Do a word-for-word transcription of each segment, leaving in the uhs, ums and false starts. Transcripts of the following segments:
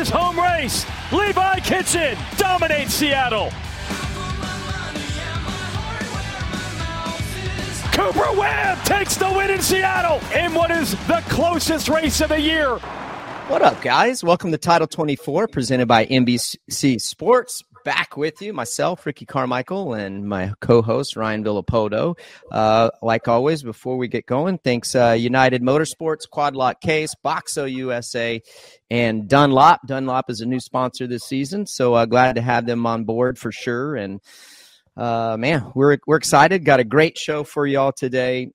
his home race. Levi Kitchen dominates Seattle. Cooper Webb takes the win in Seattle in what is the closest race of the year. What up, guys? Welcome to Title twenty-four, presented by N B C Sports. Back with you, myself, Ricky Carmichael, and my co-host, Ryan Villapoto. Uh, like always, before we get going, thanks uh, United Motorsports, Quad Lock Case, Boxo U S A, and Dunlop. Dunlop is a new sponsor this season, so uh, glad to have them on board for sure. And uh, man, we're we're excited. Got a great show for y'all today.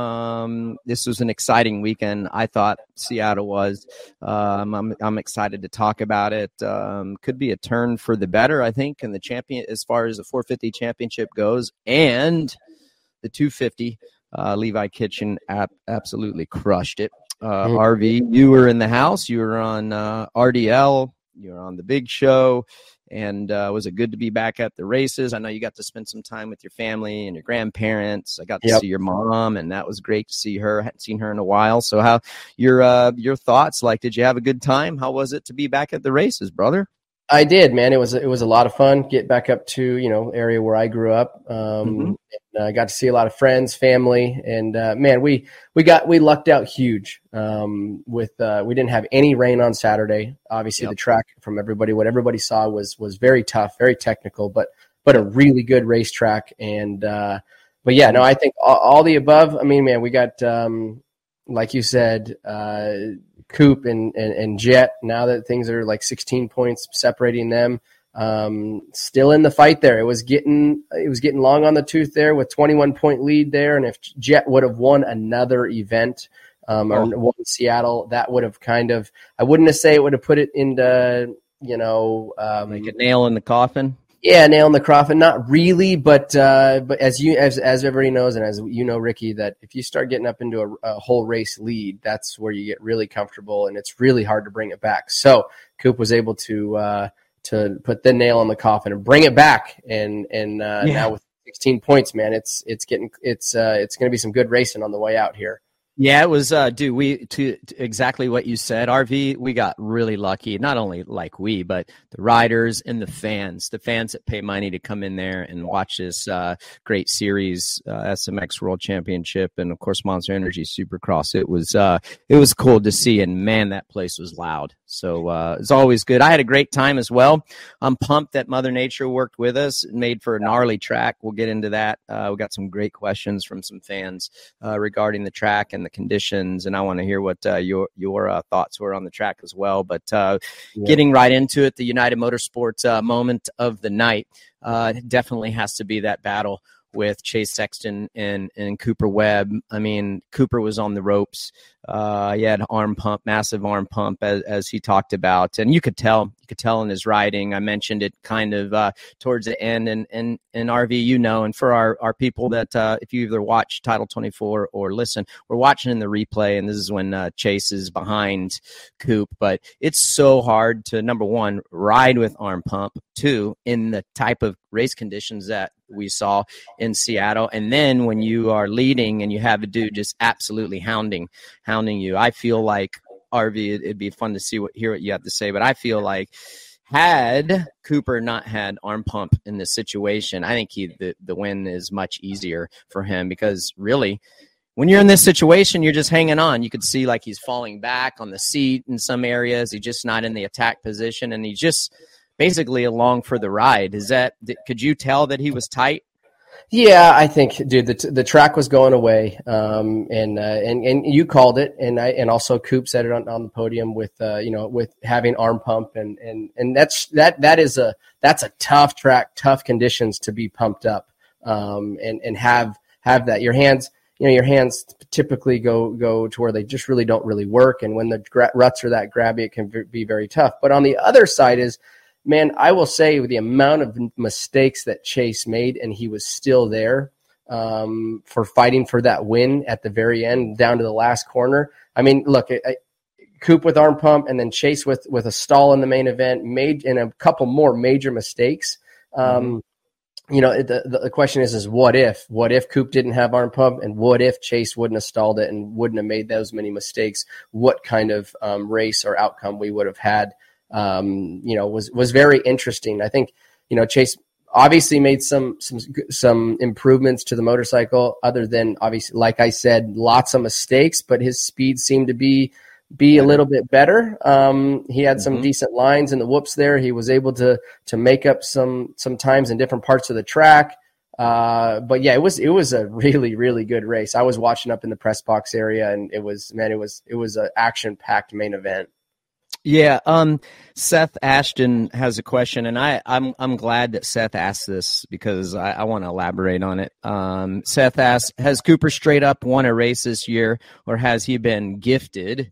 Um, this was an exciting weekend. I thought Seattle was. Um, I'm I'm excited to talk about it. Um, could be a turn for the better, I think, in the champion as far as the four fifty championship goes, and the two fifty. Uh, Levi Kitchen ap- absolutely crushed it. Uh, mm-hmm. R V, you were in the house. You were on uh, R D L. You were on the big show. And uh, was it good to be back at the races? I know you got to spend some time with your family and your grandparents. I got to yep. see your mom, and that was great to see her. I hadn't seen her in a while. So how your uh, your thoughts? Like, did you have a good time? How was it to be back at the races, brother? I did, man. It was it was a lot of fun. Get back up to you know area where I grew up. Um, mm-hmm. and I got to see a lot of friends, family, and uh, man, we we got we lucked out huge. Um, with uh, we didn't have any rain on Saturday. Obviously, yep. the track from everybody, what everybody saw was was very tough, very technical, but but a really good racetrack. And uh, but yeah, no, I think all, all the above. I mean, man, we got um, like you said. Uh, Coop and, and, and Jet, now that things are like sixteen points separating them, um, still in the fight there. It was getting it was getting long on the tooth there with twenty-one point lead there. And if Jet would have won another event um, or oh. won Seattle, that would have kind of – I wouldn't say it would have put it into, you know um, – like a nail in the coffin? Yeah, nail in the coffin. Not really, but uh, but as you as as everybody knows, and as you know, Ricky, that if you start getting up into a, a whole race lead, that's where you get really comfortable, and it's really hard to bring it back. So Coop was able to uh, to put the nail in the coffin and bring it back, and and uh, yeah. now with sixteen points, man, it's it's getting it's uh, it's going to be some good racing on the way out here. Yeah, it was, uh, dude, we, to, to exactly what you said, R V, we got really lucky. Not only like we, but the riders and the fans, the fans that pay money to come in there and watch this uh, great series, uh, S M X World Championship, and of course Monster Energy Supercross. It was, uh, it was cool to see, and man, that place was loud. So uh, it's always good. I had a great time as well. I'm pumped that Mother Nature worked with us, made for a gnarly track. We'll get into that. Uh, we got some great questions from some fans uh, regarding the track and the conditions, and I want to hear what uh, your your uh, thoughts were on the track as well. But uh, yeah. getting right into it, the United Motorsports uh, moment of the night uh, definitely has to be that battle with Chase Sexton and, and Cooper Webb. I mean, Cooper was on the ropes. Uh, he had arm pump, massive arm pump, as, as he talked about. And you could tell, you could tell in his riding. I mentioned it kind of uh, towards the end. And, and, and R V, you know, and for our, our people that uh, if you either watch Title twenty-four or listen, we're watching in the replay. And this is when uh, Chase is behind Coop. But it's so hard to, number one, ride with arm pump. Two, in the type of race conditions that we saw in Seattle. And then when you are leading and you have a dude just absolutely hounding, hounding you, I feel like, R V, it'd be fun to see what, hear what you have to say, but I feel like had Cooper not had arm pump in this situation, I think he, the, the win is much easier for him, because really, when you're in this situation, you're just hanging on. You could see like he's falling back on the seat in some areas. He's just not in the attack position, and he just basically along for the ride. Is that, could you tell that he was tight? Yeah, I think, dude, the the track was going away, um, and uh, and and you called it, and I and also Coop said it on, on the podium with uh, you know with having arm pump, and and and that's that that is a that's a tough track, tough conditions to be pumped up, um, and and have have that your hands. You know, your hands typically go go to where they just really don't really work, and when the gra- ruts are that grabby, it can be very tough. But on the other side is, man, I will say with the amount of mistakes that Chase made, and he was still there um, for fighting for that win at the very end, down to the last corner. I mean, look, I, I, Coop with arm pump, and then Chase with with a stall in the main event, made and a couple more major mistakes. Um, mm-hmm. You know, the, the question is, is what if? What if Coop didn't have arm pump, and what if Chase wouldn't have stalled it and wouldn't have made those many mistakes? What kind of um, race or outcome we would have had? um, you know, was, was very interesting. I think, you know, Chase obviously made some, some, some improvements to the motorcycle other than obviously, like I said, lots of mistakes, but his speed seemed to be, be a little bit better. Um, he had some mm-hmm. decent lines in the whoops there. He was able to, to make up some, some times in different parts of the track. Uh, but yeah, it was, it was a really, really good race. I was watching up in the press box area, and it was, man, it was, it was an action packed main event. Yeah. Um, Seth Ashton has a question, and I, I'm, I'm glad that Seth asked this because I, I want to elaborate on it. Um, Seth asks, has Cooper straight up won a race this year, or has he been gifted,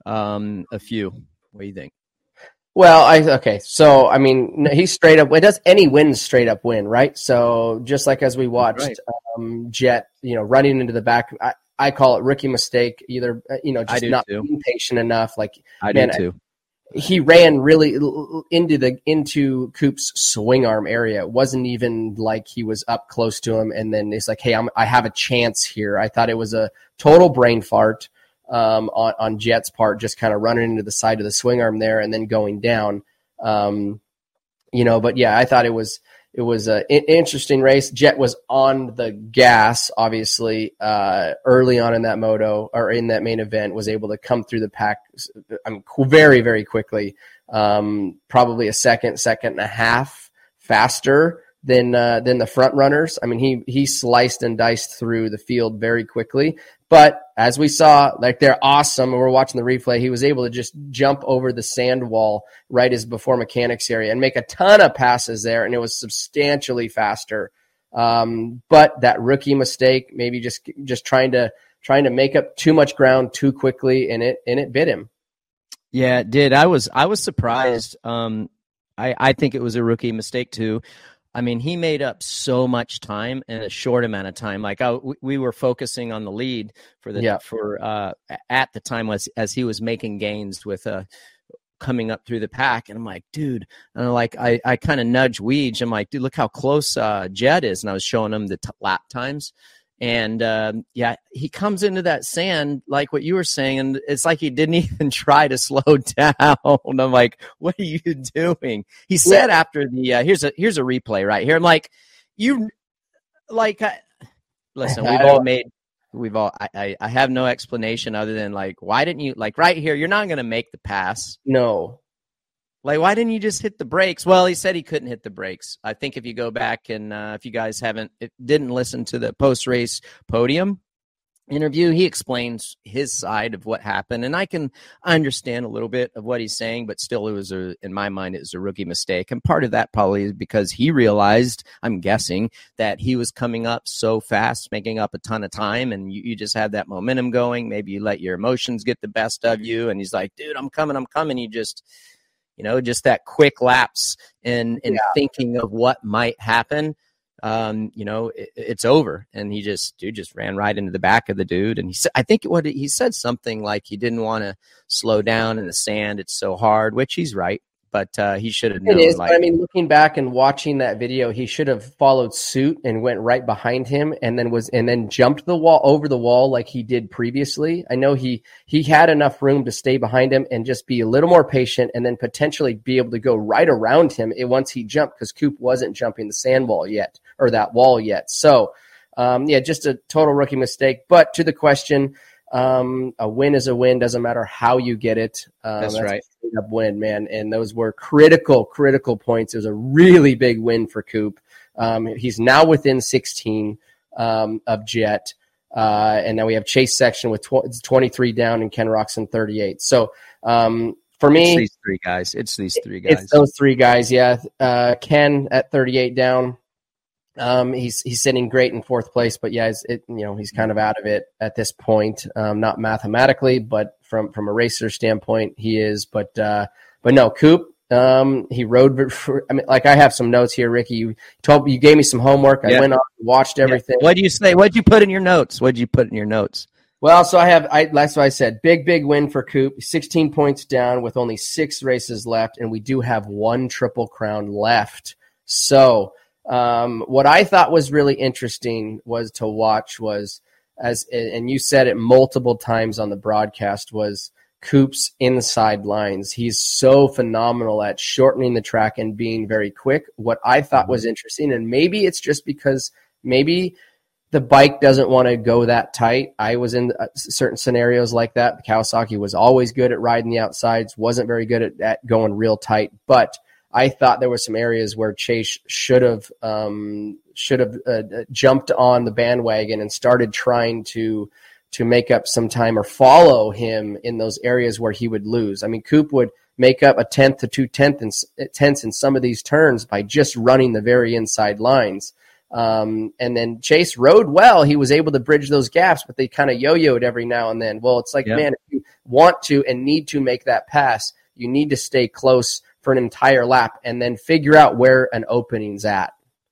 um, a few? What do you think? Well, I okay. So I mean, he's straight up. It does any win straight up win, right? So just like as we watched right. um, Jet, you know, running into the back, I, I call it rookie mistake. Either you know, just not too. being patient enough. Like I man, do too. I, he ran really into the into Coop's swing arm area. It wasn't even like he was up close to him, and then it's like, hey, I'm, I have a chance here. I thought it was a total brain fart. Um, on, on Jet's part, just kind of running into the side of the swing arm there and then going down. Um, you know, but yeah, I thought it was, it was an interesting race. Jet was on the gas, obviously, uh, early on in that moto or in that main event, was able to come through the pack I mean, very, very quickly. Um, probably a second, second and a half faster than, uh, than the front runners. I mean, he, he sliced and diced through the field very quickly. But as we saw, like they're awesome, and we're watching the replay, he was able to just jump over the sand wall right as before mechanics area and make a ton of passes there, and it was substantially faster. Um, but that rookie mistake, maybe just just trying to trying to make up too much ground too quickly, and it and it bit him. Yeah, it did. I was I was surprised. Um, I I think it was a rookie mistake too. I mean, he made up so much time in a short amount of time. Like I, we were focusing on the lead for the yeah. for uh, at the time as as he was making gains with uh, coming up through the pack, and I'm like, dude, and I'm like I I kind of nudge Weege. I'm like, dude, look how close uh, Jet is, and I was showing him the t- lap times. And, um, yeah, he comes into that sand, like what you were saying, and it's like he didn't even try to slow down. I'm like, what are you doing? He said yeah. after the, uh, here's a, here's a replay right here. I'm like, you, like, I, listen, we've all made, we've all, I, I, I have no explanation other than, like, why didn't you, like, right here, you're not going to make the pass. No. Like, why didn't you just hit the brakes? Well, he said he couldn't hit the brakes. I think if you go back and uh, if you guys haven't, it didn't listen to the post-race podium interview, he explains his side of what happened. And I can understand a little bit of what he's saying, but still it was, a, in my mind, it was a rookie mistake. And part of that probably is because he realized, I'm guessing, that he was coming up so fast, making up a ton of time, and you, you just had that momentum going. Maybe you let your emotions get the best of you. And he's like, dude, I'm coming, I'm coming. You just... You know, just that quick lapse in, in yeah. thinking of what might happen. Um, you know, it, it's over. And he just, dude, just ran right into the back of the dude. And he said, I think what he said something like he didn't want to slow down in the sand. It's so hard, which he's right. But uh, he should have known. It is. Like, but I mean, looking back and watching that video, he should have followed suit and went right behind him, and then was and then jumped the wall over the wall like he did previously. I know he he had enough room to stay behind him and just be a little more patient, and then potentially be able to go right around him once he jumped, because Coop wasn't jumping the sand wall yet or that wall yet. So, um, yeah, just a total rookie mistake. But to the question. Um, a win is a win. Doesn't matter how you get it. Um, that's, that's right. A straight up win, man. And those were critical, critical points. It was a really big win for Coop. Um, he's now within sixteen um, of Jet. Uh, and now we have Chase Section with tw- twenty-three down and Ken Roczen thirty-eight. So um, for me, it's these three guys. It's these three guys. It's those three guys. Yeah. Uh, Ken at thirty-eight down. Um, he's he's sitting great in fourth place, but yeah, it's, it you know he's kind of out of it at this point. Um, not mathematically, but from from a racer standpoint, he is. But uh, but no, Coop. Um, he rode. For, I mean, like I have some notes here, Ricky. You told you gave me some homework. I yeah. went on, watched everything. Yeah. What do you say? What did you put in your notes? What did you put in your notes? Well, so I have. I that's what I said. Big big win for Coop. sixteen points down with only six races left, and we do have one Triple Crown left. So. Um, what I thought was really interesting was to watch was as, and you said it multiple times on the broadcast, was Coop's inside lines. He's so phenomenal at shortening the track and being very quick. What I thought was interesting, and maybe it's just because maybe the bike doesn't want to go that tight. I was in certain scenarios like that. Kawasaki was always good at riding the outsides, wasn't very good at, at going real tight. But I thought there were some areas where Chase should have um, should have uh, jumped on the bandwagon and started trying to to make up some time or follow him in those areas where he would lose. I mean, Coop would make up a tenth to two tenths in, tenths in some of these turns by just running the very inside lines. Um, and then Chase rode well. He was able to bridge those gaps, but they kind of yo-yoed every now and then. Well, it's like, yep. man, if you want to and need to make that pass, you need to stay close for an entire lap and then figure out where an opening's at.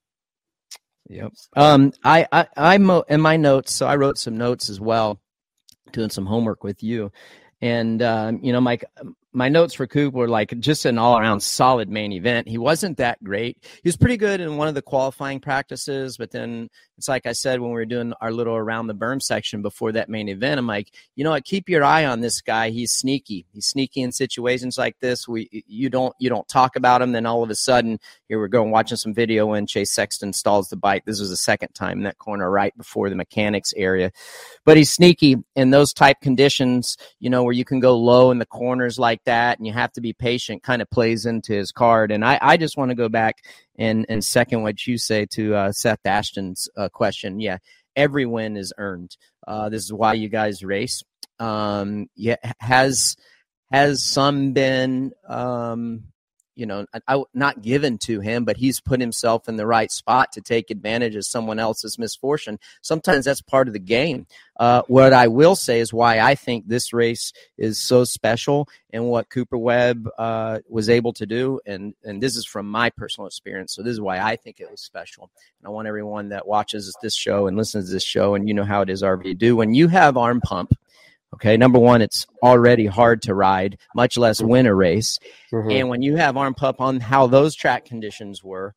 Yep. Um, I, I, I'm in my notes. So I wrote some notes as well, doing some homework with you. And, um, you know, Mike, my notes for Coop were like just an all around solid main event. He wasn't that great. He was pretty good in one of the qualifying practices, but then it's like I said, when we were doing our little around the berm section before that main event, I'm like, you know what, keep your eye on this guy. He's sneaky. He's sneaky in situations like this. We, you don't, you don't talk about him. Then all of a sudden here we're going watching some video when Chase Sexton stalls the bike. This was the second time in that corner right before the mechanics area, but he's sneaky in those type conditions, you know, where you can go low in the corners like that and you have to be patient, kind of plays into his card. And I, I just want to go back and, and second what you say to uh, Seth Ashton's uh, question. Yeah, every win is earned. Uh, this is why you guys race. Um, yeah, has has some been, um, you know, I, not given to him, but he's put himself in the right spot to take advantage of someone else's misfortune. Sometimes that's part of the game. Uh, what I will say is why I think this race is so special and what Cooper Webb uh, was able to do. And, and this is from my personal experience. So this is why I think it was special. And I want everyone that watches this show and listens to this show, and you know how it is, R V, do. When you have arm pump, okay, number one, it's already hard to ride, much less win a race. Mm-hmm. And when you have arm pump on how those track conditions were,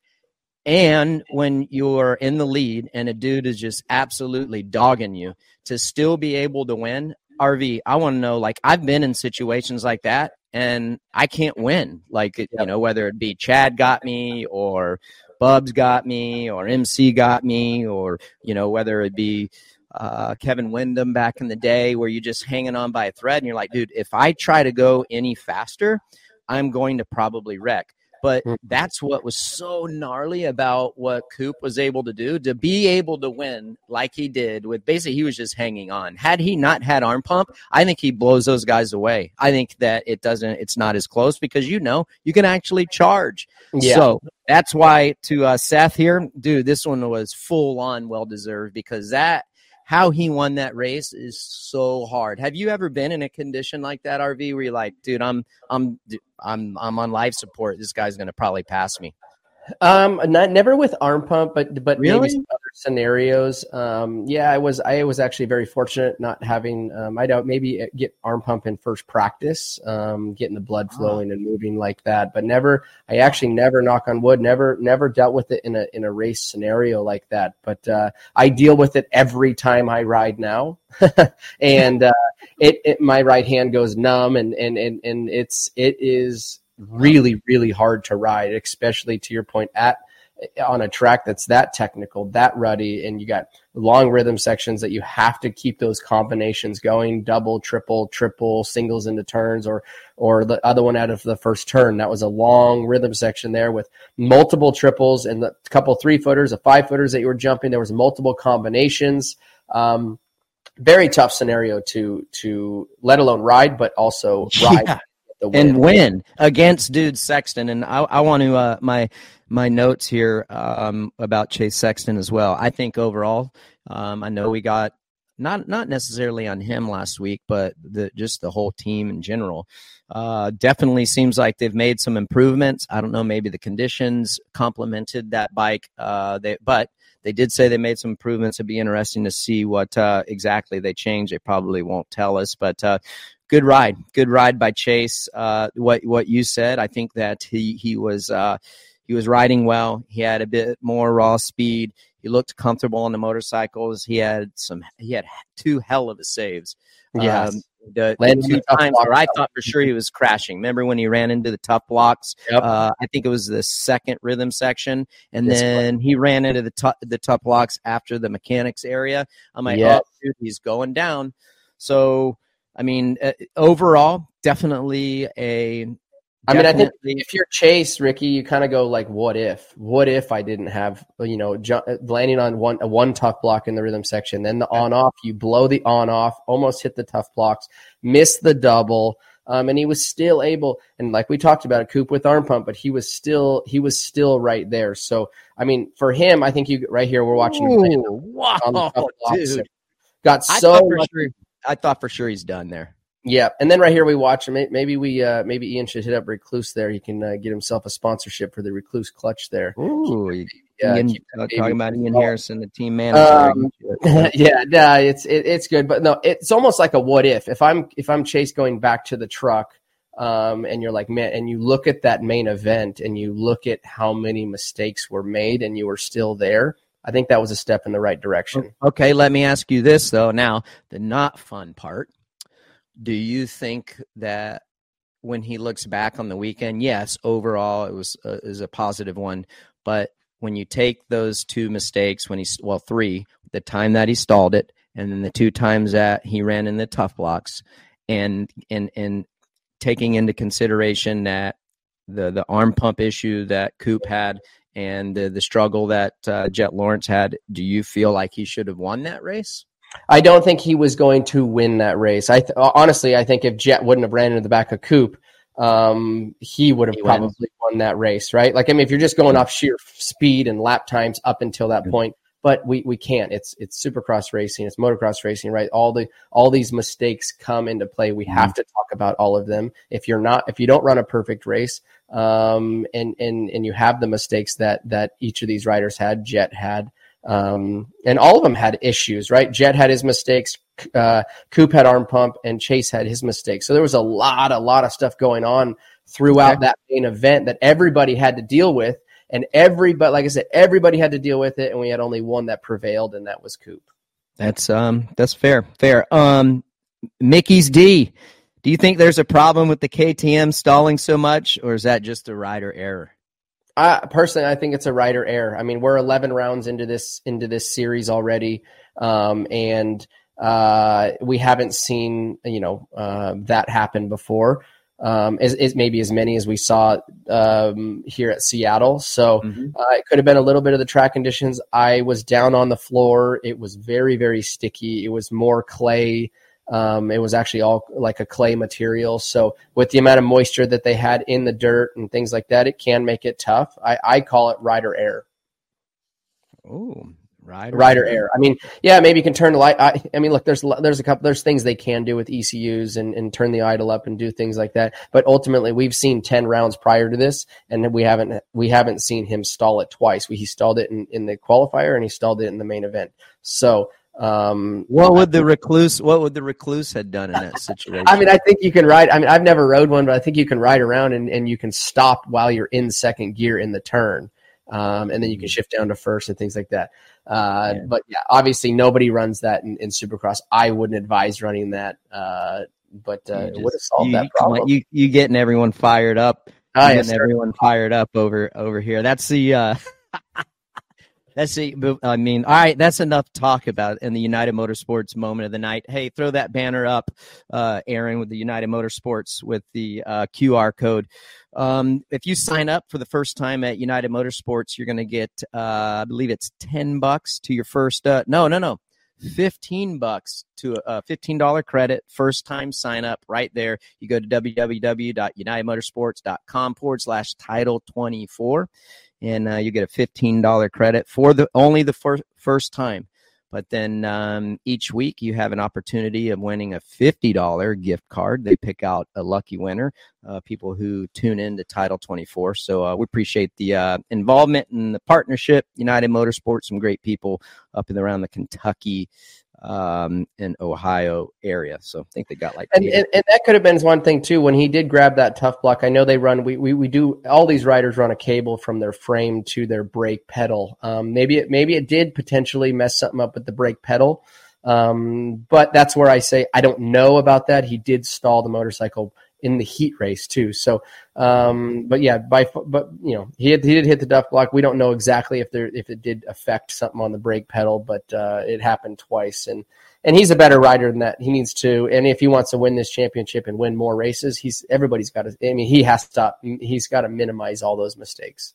and when you're in the lead and a dude is just absolutely dogging you, to still be able to win, R V, I want to know, like, I've been in situations like that, and I can't win. Like, it, yep. you know, whether it be Chad got me or Bubs got me or M C got me or, you know, whether it be Uh, Kevin Windham back in the day where you're just hanging on by a thread and you're like, dude, if I try to go any faster, I'm going to probably wreck. But that's what was so gnarly about what Coop was able to do, to be able to win like he did with basically he was just hanging on. Had he not had arm pump, I think he blows those guys away. I think that it doesn't, it's not as close because, you know, you can actually charge. Yeah. So that's why to uh, Seth here, dude, this one was full on well-deserved because that, how he won that race is so hard. Have you ever been in a condition like that, R V, where you're like, dude, I'm, I'm, I'm, I'm on life support. This guy's going to probably pass me. Um, not never with arm pump, but but really? maybe some other scenarios. Um, yeah, I was I was actually very fortunate not having. Um, I don't maybe get arm pump in first practice, um, getting the blood flowing oh. and moving like that, but never. I actually never, knock on wood, never never dealt with it in a in a race scenario like that. But uh, I deal with it every time I ride now, and uh, it, it my right hand goes numb, and and and and it's it is. really, really hard to ride, especially to your point at on a track that's that technical, that ruddy, and you got long rhythm sections that you have to keep those combinations going, double, triple, triple, singles into turns, or or the other one out of the first turn. That was a long rhythm section there with multiple triples and a couple three footers, a five footers that you were jumping. There was multiple combinations. Um, very tough scenario to to let alone ride, but also ride. Yeah. And win against dude Sexton. And I, I want to, uh, my, my notes here, um, about Chase Sexton as well. I think overall, um, I know we got not, not necessarily on him last week, but the, just the whole team in general, uh, definitely seems like they've made some improvements. I don't know, maybe the conditions complemented that bike, uh, they, but they did say they made some improvements. It'd be interesting to see what, uh, exactly they changed. They probably won't tell us, but, uh, Good ride, good ride by Chase. Uh, what what you said, I think that he he was uh, he was riding well. He had a bit more raw speed. he looked comfortable on the motorcycles. He had some, he had two hell of a saves. Yes. Um, the, the two times where I thought for sure he was crashing. Remember when he ran into the tough blocks? Yep. Uh, I think it was the second rhythm section, and this then one. he ran into the tough the tough blocks after the mechanics area. I'm like, yes. oh, dude, he's going down. So, I mean, uh, overall, definitely a. I mean, I think if you're Chase, Ricky, you kind of go like, what if? What if I didn't have, you know, ju- landing on one a one tough block in the rhythm section, then the on-off, you blow the on-off, almost hit the tough blocks, miss the double, um, and he was still able, and like we talked about, a Coop with arm pump, but he was still he was still right there. So, I mean, for him, I think you right here, we're watching him play wow, on the tough blocks. Dude. Got I so thought for much. Sure, I thought for sure he's done there. Yeah, and then right here we watch. Maybe we, uh, maybe Ian should hit up Recluse there. He can uh, get himself a sponsorship for the Recluse clutch there. Ooh, yeah, Ian, talking about Ian Harrison, the team manager. Um, yeah, yeah, it's it, it's good, but no, it's almost like a what if. If I'm if I'm Chase going back to the truck, um, and you're like, man, and you look at that main event and you look at how many mistakes were made, and you were still there. I think that was a step in the right direction. Okay, let me ask you this though. Now, the not fun part. Do you think that when he looks back on the weekend, yes, overall it was a, it was a positive one, but when you take those two mistakes, when he's well, three, the time that he stalled it, and then the two times that he ran in the tough blocks, and and and taking into consideration that the the arm pump issue that Coop had and the the struggle that uh, Jet Lawrence had, do you feel like he should have won that race? I don't think he was going to win that race. I th- honestly, I think if Jet wouldn't have ran into the back of Coop, um, he would have he probably wins. won that race, right? Like, I mean, if you're just going off sheer speed and lap times up until that mm-hmm. point, but we, we can't. It's it's Supercross racing, it's motocross racing, right? All the all these mistakes come into play. We mm-hmm. have to talk about all of them. If you're not, if you don't run a perfect race, um, and and and you have the mistakes that that each of these riders had, Jet had. Um, and all of them had issues, right? Jet had his mistakes, uh, Coop had arm pump, and Chase had his mistakes. So there was a lot, a lot of stuff going on throughout okay. that main event that everybody had to deal with. And everybody, like I said, everybody had to deal with it. And we had only one that prevailed, and that was Coop. That's, um, that's fair. Fair. Um, Mickey's D, do you think there's a problem with the K T M stalling so much, or is that just a rider error? I, personally, I think it's a rider error. I mean, we're eleven rounds into this into this series already, um, and uh, we haven't seen you know uh, that happen before. Um, is, is maybe as many as we saw um, here at Seattle. So mm-hmm. uh, it could have been a little bit of the track conditions. I was down on the floor. It was very very sticky. It was more clay. Um, it was actually all like a clay material. So with the amount of moisture that they had in the dirt and things like that, it can make it tough. I, I call it rider error. Oh, rider, rider error. I mean, yeah, maybe you can turn the light. I, I mean, look, there's, there's a couple, there's things they can do with E C Us and, and turn the idle up and do things like that. But ultimately we've seen ten rounds prior to this, and we haven't, we haven't seen him stall it twice. We, he stalled it in, in the qualifier and he stalled it in the main event. So, Um, what would the recluse? What would the recluse had done in that situation? I mean, I think you can ride. I mean, I've never rode one, but I think you can ride around and, and you can stop while you're in second gear in the turn, um, and then you can shift down to first and things like that. Uh, yeah. But yeah, obviously nobody runs that in, in Supercross. I wouldn't advise running that, uh, but uh, just, it would have solved you, that problem. You you getting everyone fired up? Oh, getting yes, everyone fired up over over here. That's the. Uh, That's the, I mean, all right, that's enough talk about in the United Motorsports moment of the night. Hey, throw that banner up, uh, Aaron, with the United Motorsports with the uh, Q R code. Um, if you sign up for the first time at United Motorsports, you're going to get, uh, I believe it's ten bucks to your first, uh, no, no, no, fifteen bucks to a fifteen dollars credit, first time sign up right there. You go to www.unitedmotorsports.com forward slash title 24. And uh, you get a fifteen dollars credit for the only the first first time. But then um, each week you have an opportunity of winning a fifty dollars gift card. They pick out a lucky winner, uh, people who tune in to Title twenty-four. So uh, we appreciate the uh, involvement and the partnership. United Motorsports, some great people up and around the Kentucky um, in Ohio area. So I think they got like and, and, and that could have been one thing too. When he did grab that tough block, I know they run. We we, we do all these riders run a cable from their frame to their brake pedal. Um, maybe it maybe it did potentially mess something up with the brake pedal. Um, but that's where I say I don't know about that. He did stall the motorcycle in the heat race too. So, um, but yeah, by but you know he had, he did hit the duff block. We don't know exactly if there if it did affect something on the brake pedal, but uh, it happened twice. And and he's a better rider than that. He needs to, and if he wants to win this championship and win more races, he's everybody's got to. I mean, he has to stop. He's got to minimize all those mistakes.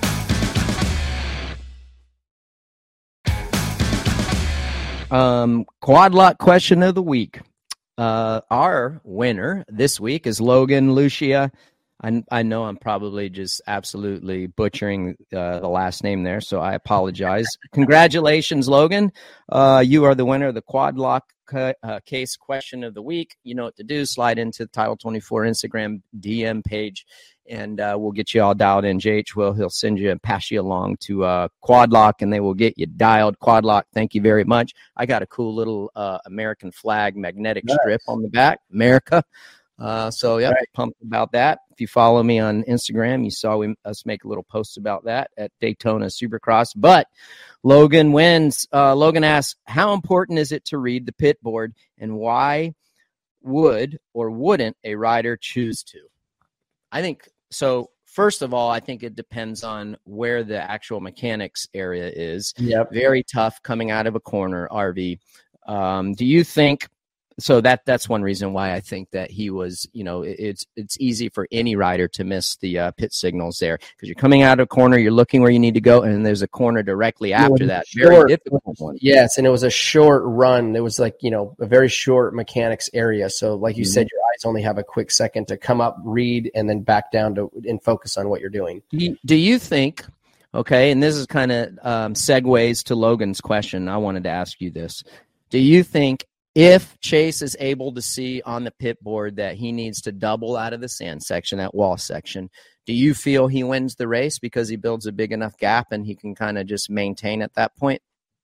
Um, quad lock question of the week. Uh, our winner this week is Logan Lucia. I, I know I'm probably just absolutely butchering uh, the last name there, so I apologize. Congratulations, Logan. Uh, you are the winner of the quad lock ca- uh, case question of the week. You know what to do. Slide into the Title twenty-four Instagram D M page, and uh, we'll get you all dialed in. J H will. He'll send you and pass you along to uh, Quad Lock, and they will get you dialed. Quad Lock, thank you very much. I got a cool little uh, American flag magnetic nice. strip on the back, America. Uh, so, yeah, right. Pumped about that. If you follow me on Instagram, you saw we, us make a little post about that at Daytona Supercross. But Logan wins. Uh, Logan asks, how important is it to read the pit board, and why would or wouldn't a rider choose to? I think so. First of all, I think it depends on where the actual mechanics area is. Yep. Very tough coming out of a corner, R V. Um, do you think so? That that's one reason why I think that he was, you know, it, it's it's easy for any rider to miss the uh, pit signals there because you're coming out of a corner, you're looking where you need to go, and there's a corner directly after that. Short, very difficult one. Yes, and it was a short run. It was like, you know, a very short mechanics area. So, like you mm-hmm. said, your eyes only have a quick second to come up, read, and then back down to and focus on what you're doing. Do you, do you think? Okay, and this is kind of um, segues to Logan's question. I wanted to ask you this: do you think if Chase is able to see on the pit board that he needs to double out of the sand section, that wall section, do you feel he wins the race because he builds a big enough gap and he can kind of just maintain at that point?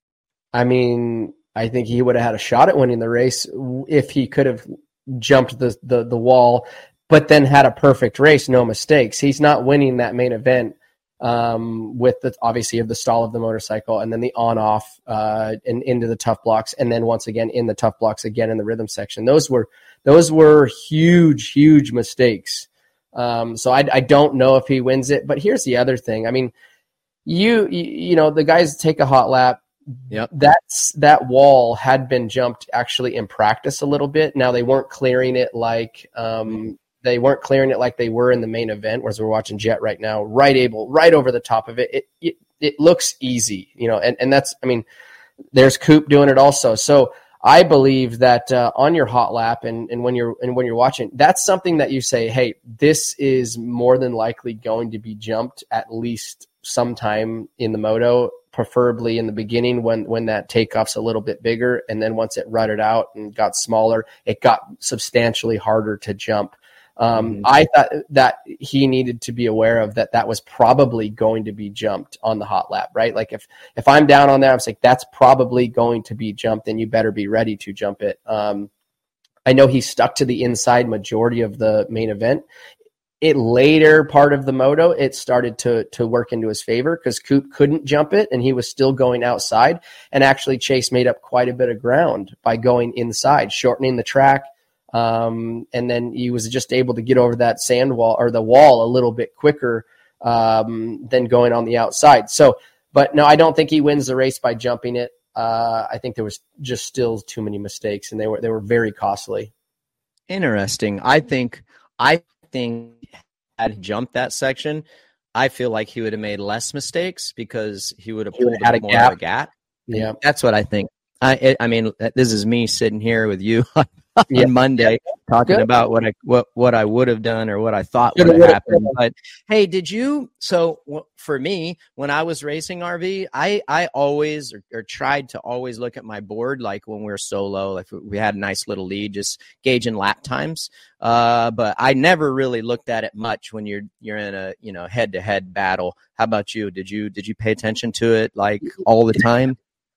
I mean, I think he would have had a shot at winning the race if he could have jumped the, the, the wall, but then had a perfect race, no mistakes. He's not winning that main event um, with the obviously of the stall of the motorcycle and then the on off uh, and into the tough blocks, and then once again in the tough blocks again in the rhythm section. Those were those were huge, huge mistakes. Um, so I, I don't know if he wins it, but here's the other thing. I mean, you you, you know the guys take a hot lap. Yep. That's that wall had been jumped actually in practice a little bit. Now they weren't clearing it like um, they weren't clearing it like they were in the main event, whereas we're watching Jet right now, right able, right over the top of it. It it, it looks easy, you know, and, and that's, I mean, there's Coop doing it also. So I believe that uh, on your hot lap and, and when you're and when you're watching, that's something that you say, hey, this is more than likely going to be jumped at least sometime in the moto, preferably in the beginning when when that takeoff's a little bit bigger, and then once it rutted out and got smaller, it got substantially harder to jump. Um, mm-hmm. I thought that he needed to be aware of that. That was probably going to be jumped on the hot lap, right? Like if if I'm down on that, I'm like, that's probably going to be jumped, and you better be ready to jump it. Um, I know he stuck to the inside majority of the main event. It later part of the moto, it started to to work into his favor because Coop couldn't jump it and he was still going outside. And actually Chase made up quite a bit of ground by going inside, shortening the track. Um, and then he was just able to get over that sand wall or the wall a little bit quicker um, than going on the outside. So, but no, I don't think he wins the race by jumping it. Uh, I think there was just still too many mistakes, and they were they were very costly. Interesting. I think I think had he jumped that section, I feel like he would have made less mistakes because he would have pulled a more of a gap. Yeah, that's what I think. I it, I mean, this is me sitting here with you on yeah. Monday talking Good. about what I what what I would have done or what I thought would have happened. But hey, did you? So for me, when I was racing R V, I I always or, or tried to always look at my board, like when we were solo, if we had a nice little lead, just gauging lap times. Uh, but I never really looked at it much when you're you're in a you know head to head battle. How about you? Did you did you pay attention to it like all the time?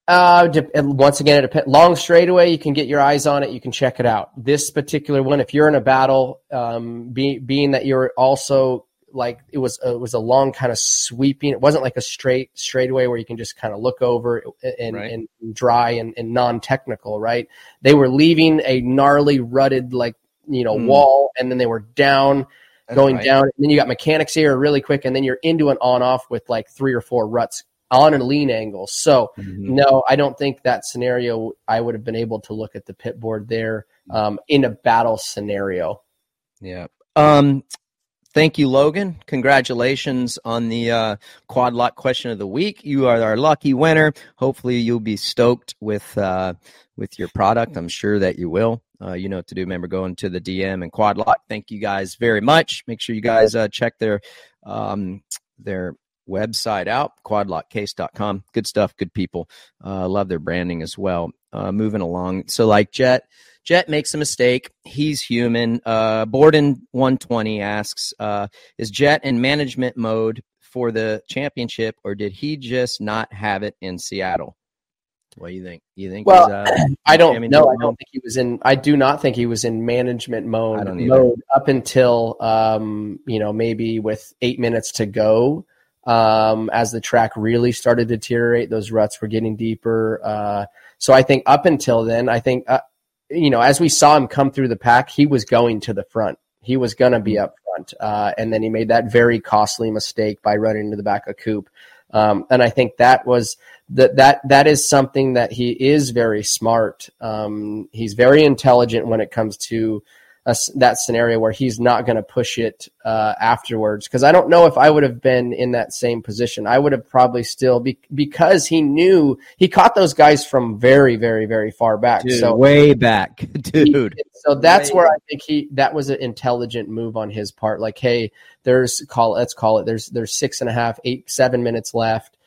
Uh, once again, it depends. Long straightaway, you can get your eyes on it. You can check it out. This particular one, if you're in a battle, um, be, being that you're also like it was, it was a long kind of sweeping. It wasn't like a straight straightaway where you can just kind of look over and, right. and dry and, and non-technical, right? They were leaving a gnarly, rutted like you know mm. wall, and then they were down, That's going right. down. And then you got mechanics here really quick, and then you're into an on-off with like three or four ruts on a lean angle. So mm-hmm. no, I don't think that scenario, I would have been able to look at the pit board there um, in a battle scenario. Yeah. Um, thank you, Logan. Congratulations on the uh, Quad Lock question of the week. You are our lucky winner. Hopefully you'll be stoked with, uh, with your product. I'm sure that you will. Uh, you know what to do. Remember, going to the D M and Quad Lock. Thank you guys very much. Make sure you guys uh, check their, um, their, website out, quad lock case dot com. Good stuff, good people. Uh, love their branding as well. Uh, moving along. So like Jet, Jet makes a mistake. He's human. Uh, Borden one twenty asks, uh, is Jet in management mode for the championship, or did he just not have it in Seattle? What do you think? You think? Well, uh, I don't know. I don't think he was in. I do not think he was in management mode, mode up until um, you know maybe with eight minutes to go. Um, as the track really started to deteriorate, those ruts were getting deeper. Uh, so I think up until then, I think, uh, you know, as we saw him come through the pack, he was going to the front. He was going to be up front. Uh, and then he made that very costly mistake by running into the back of Coop. Um, and I think that was that, that, that is something that he is very smart. Um, he's very intelligent when it comes to A, that scenario where he's not going to push it uh, afterwards. Because I don't know if I would have been in that same position. I would have probably still be, because he knew he caught those guys from very, very, very far back. Dude, so way back, dude. He, so that's way where I think he that was an intelligent move on his part. Like, hey, there's call let's call it. There's there's six and a half, eight, seven minutes left.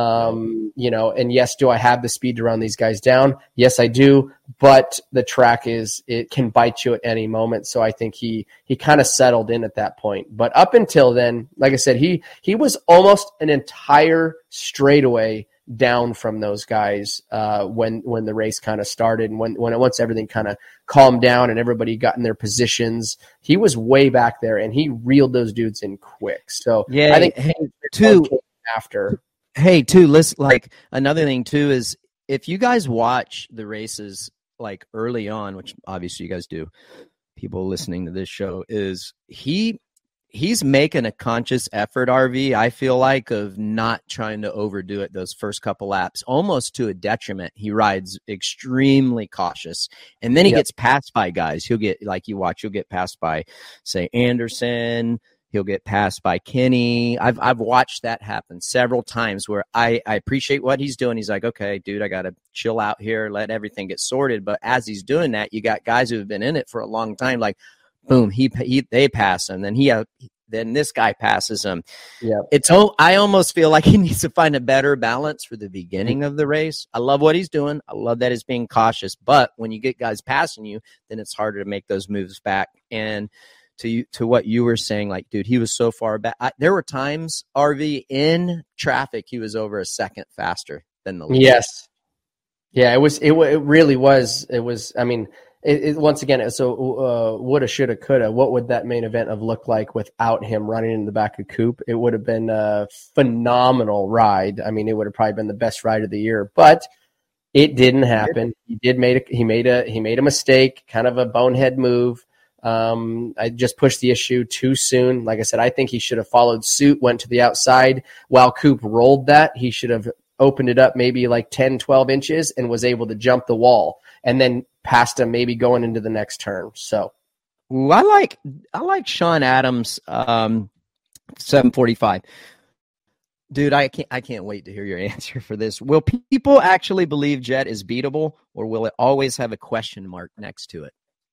Um, you know, and yes, do I have the speed to run these guys down? Yes, I do. But the track is, it can bite you at any moment. So I think he, he kind of settled in at that point. But up until then, like I said, he, he was almost an entire straightaway down from those guys, uh, when, when the race kind of started and when, when it, once everything kind of calmed down and everybody got in their positions, he was way back there and he reeled those dudes in quick. So yeah, I think hey, two after. Hey, too, listen, like another thing too is if you guys watch the races like early on, which obviously you guys do, people listening to this show, is he he's making a conscious effort, R V, I feel like, of not trying to overdo it those first couple laps, almost to a detriment. He rides extremely cautious, and then he yep. gets passed by guys. He'll get, like you watch, he'll get passed by, say, Anderson. He'll get passed by Kenny. I've I've watched that happen several times where I, I appreciate what he's doing. He's like, okay, dude, I got to chill out here, let everything get sorted. But as he's doing that, you got guys who have been in it for a long time, like, boom, he, he they pass him. Then he uh, then this guy passes him. Yeah, it's I almost feel like he needs to find a better balance for the beginning of the race. I love what he's doing. I love that he's being cautious. But when you get guys passing you, then it's harder to make those moves back. And to you, to what you were saying, like, dude, he was so far back. I, there were times, R V, in traffic, he was over a second faster than the lead. Yes. Yeah, it was, it, it really was, it was, I mean, it, it, once again, so uh, woulda, shoulda, coulda, what would that main event have looked like without him running in the back of Coop? It would have been a phenomenal ride. I mean, it would have probably been the best ride of the year, but it didn't happen. He did made a, he made a, he made a mistake, kind of a bonehead move. Um, I just pushed the issue too soon. Like I said, I think he should have followed suit, went to the outside while Coop rolled that. He should have opened it up maybe like ten, twelve inches and was able to jump the wall and then passed him maybe going into the next turn. So Ooh, I like, I like Sean Adams, um, seven forty-five. Dude, I can't, I can't wait to hear your answer for this. Will people actually believe Jet is beatable, or will it always have a question mark next to it?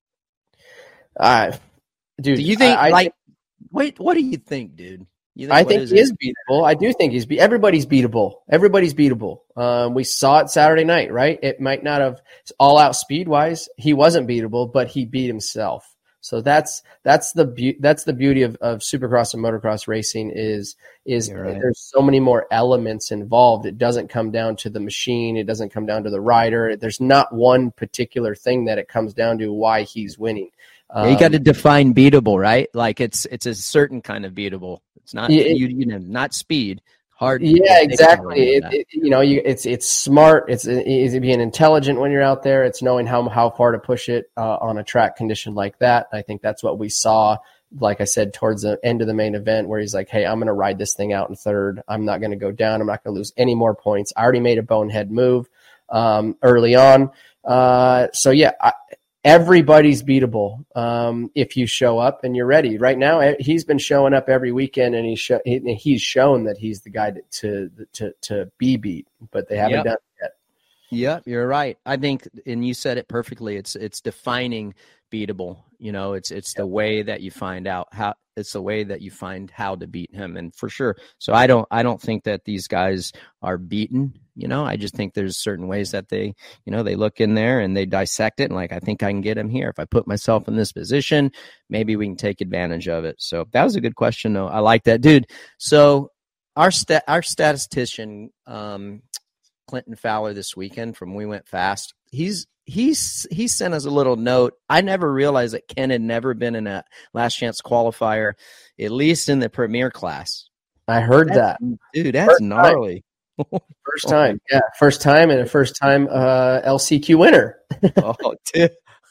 Uh, dude, do you think, I, I like, think, wait, what do you think, dude? You think, I think is he it? is beatable. I do think he's, be- everybody's beatable. Everybody's beatable. Um, we saw it Saturday night, right? It might not have all out speed wise. He wasn't beatable, but he beat himself. So that's that's the be- that's the beauty of, of Supercross and motocross racing is is right. There's so many more elements involved. It doesn't come down to the machine. It doesn't come down to the rider. There's not one particular thing that it comes down to why he's winning. Um, yeah, you got to define beatable, right? Like it's it's a certain kind of beatable. It's not yeah, you, you know not speed. Hard. Yeah, exactly. It, it, you know, you, it's it's smart. It's, it's being intelligent when you're out there. It's knowing how how far to push it uh, on a track condition like that. I think that's what we saw. Like I said, towards the end of the main event, where he's like, "Hey, I'm going to ride this thing out in third. I'm not going to go down. I'm not going to lose any more points. I already made a bonehead move um, early on. Uh, so yeah." I, Everybody's beatable um, if you show up and you're ready. Right now, he's been showing up every weekend, and he's sh- he, he's shown that he's the guy to to to, to be beat, but they haven't yep. done it yet. Yep, you're right. I think, and you said it perfectly. It's it's defining beatable. You know, it's it's the way that you find out how. It's the way that you find how to beat him, and for sure. So I don't I don't think that these guys are beaten. You know, I just think there's certain ways that they, you know, they look in there and they dissect it and like, I think I can get him here. If I put myself in this position, maybe we can take advantage of it. So that was a good question, though. I like that, dude. So our stat, our statistician, um, Clinton Fowler, this weekend from We Went Fast, he's he's he sent us a little note. I never realized that Ken had never been in a Last Chance qualifier, at least in the premier class. I heard that's, that, dude. That's First gnarly. Time. First time, yeah, first time, and a first time uh, L C Q winner. Oh, dude,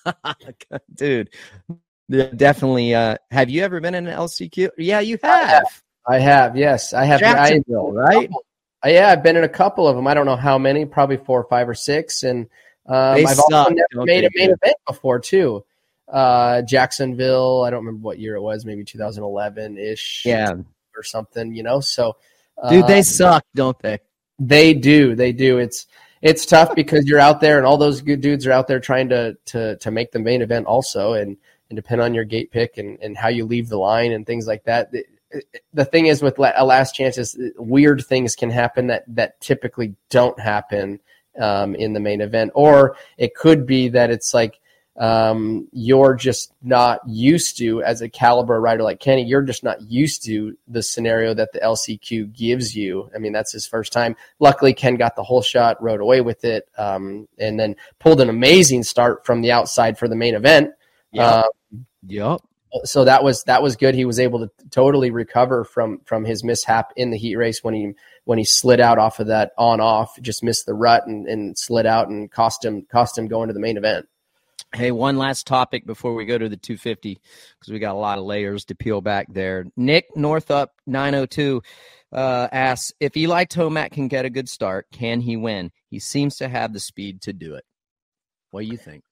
dude, yeah, definitely. Uh, have you ever been in an L C Q? Yeah, you have. I have. I have yes, I have. Jacksonville, I, right? Uh, yeah, I've been in a couple of them. I don't know how many, probably four or five or six, and um, I've suck, also never made a main good. event before too. Uh, Jacksonville, I don't remember what year it was, maybe two thousand eleven ish, yeah, or something. You know, so uh, dude, they suck, don't they? They do. They do. It's it's tough because you're out there and all those good dudes are out there trying to to to make the main event also, and, and depend on your gate pick and, and how you leave the line and things like that. The, the thing is with a Last Chance is weird things can happen that, that typically don't happen um, in the main event. Or it could be that it's like um, you're just not used to, as a caliber rider like Kenny, you're just not used to the scenario that the L C Q gives you. I mean, that's his first time. Luckily, Ken got the whole shot, rode away with it, um, and then pulled an amazing start from the outside for the main event. Yeah. Um, yep. So that was that was good. He was able to totally recover from from his mishap in the heat race when he when he slid out off of that on off, just missed the rut and, and slid out and cost him cost him going to the main event. Hey, one last topic before we go to the two fifty, because we got a lot of layers to peel back there. Nick Northup nine oh two uh, asks, if Eli Tomac can get a good start, can he win? He seems to have the speed to do it. What do you think?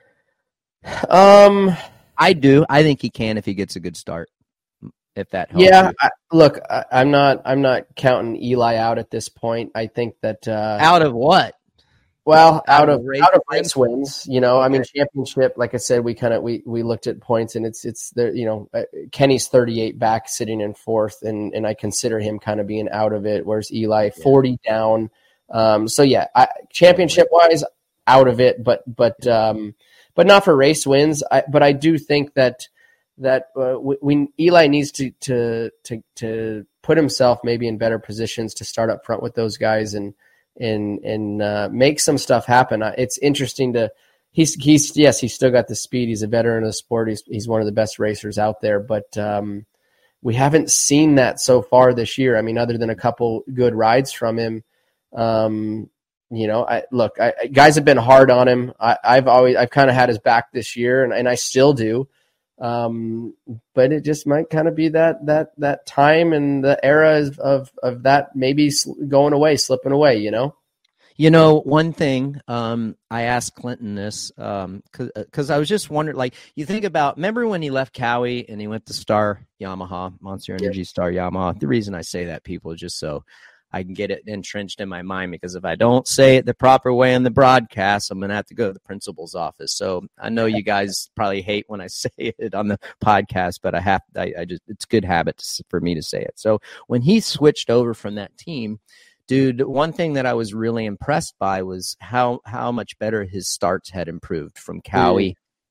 Um, I do. I think he can if he gets a good start. If that helps. Yeah, I, look, I, I'm not. I'm not counting Eli out at this point. I think that uh, out of what? Well, out, out of race out of race wins, you know. I mean, championship. Like I said, we kind of we, we looked at points, and it's it's there. You know, uh, Kenny's thirty-eight back, sitting in fourth, and and I consider him kind of being out of it. Whereas Eli forty yeah. down. Um, so yeah, I, championship wise, out of it, but but um, but not for race wins. I, but I do think that that uh, we Eli needs to to to to put himself maybe in better positions to start up front with those guys and. and and uh, make some stuff happen. It's interesting to he's he's yes he's still got the speed. He's a veteran of the sport. He's he's one of the best racers out there. But um, we haven't seen that so far this year. I mean, other than a couple good rides from him. Um, you know, I look, I, guys have been hard on him. I, I've always I've kind of had his back this year, and, and I still do. Um, but it just might kind of be that that that time and the era of, of of that maybe going away, slipping away, you know. You know, one thing um, I asked Clinton this um, because I was just wondering, like, you think about, remember when he left Cowie and he went to Star Yamaha, Monster Energy, yeah. Star Yamaha. The reason I say that, people, is just so I can get it entrenched in my mind, because if I don't say it the proper way in the broadcast, I'm going to have to go to the principal's office. So I know you guys probably hate when I say it on the podcast, but I have, I, I just, it's good habit for me to say it. So when he switched over from that team, dude, one thing that I was really impressed by was how, how much better his starts had improved from Cowie mm.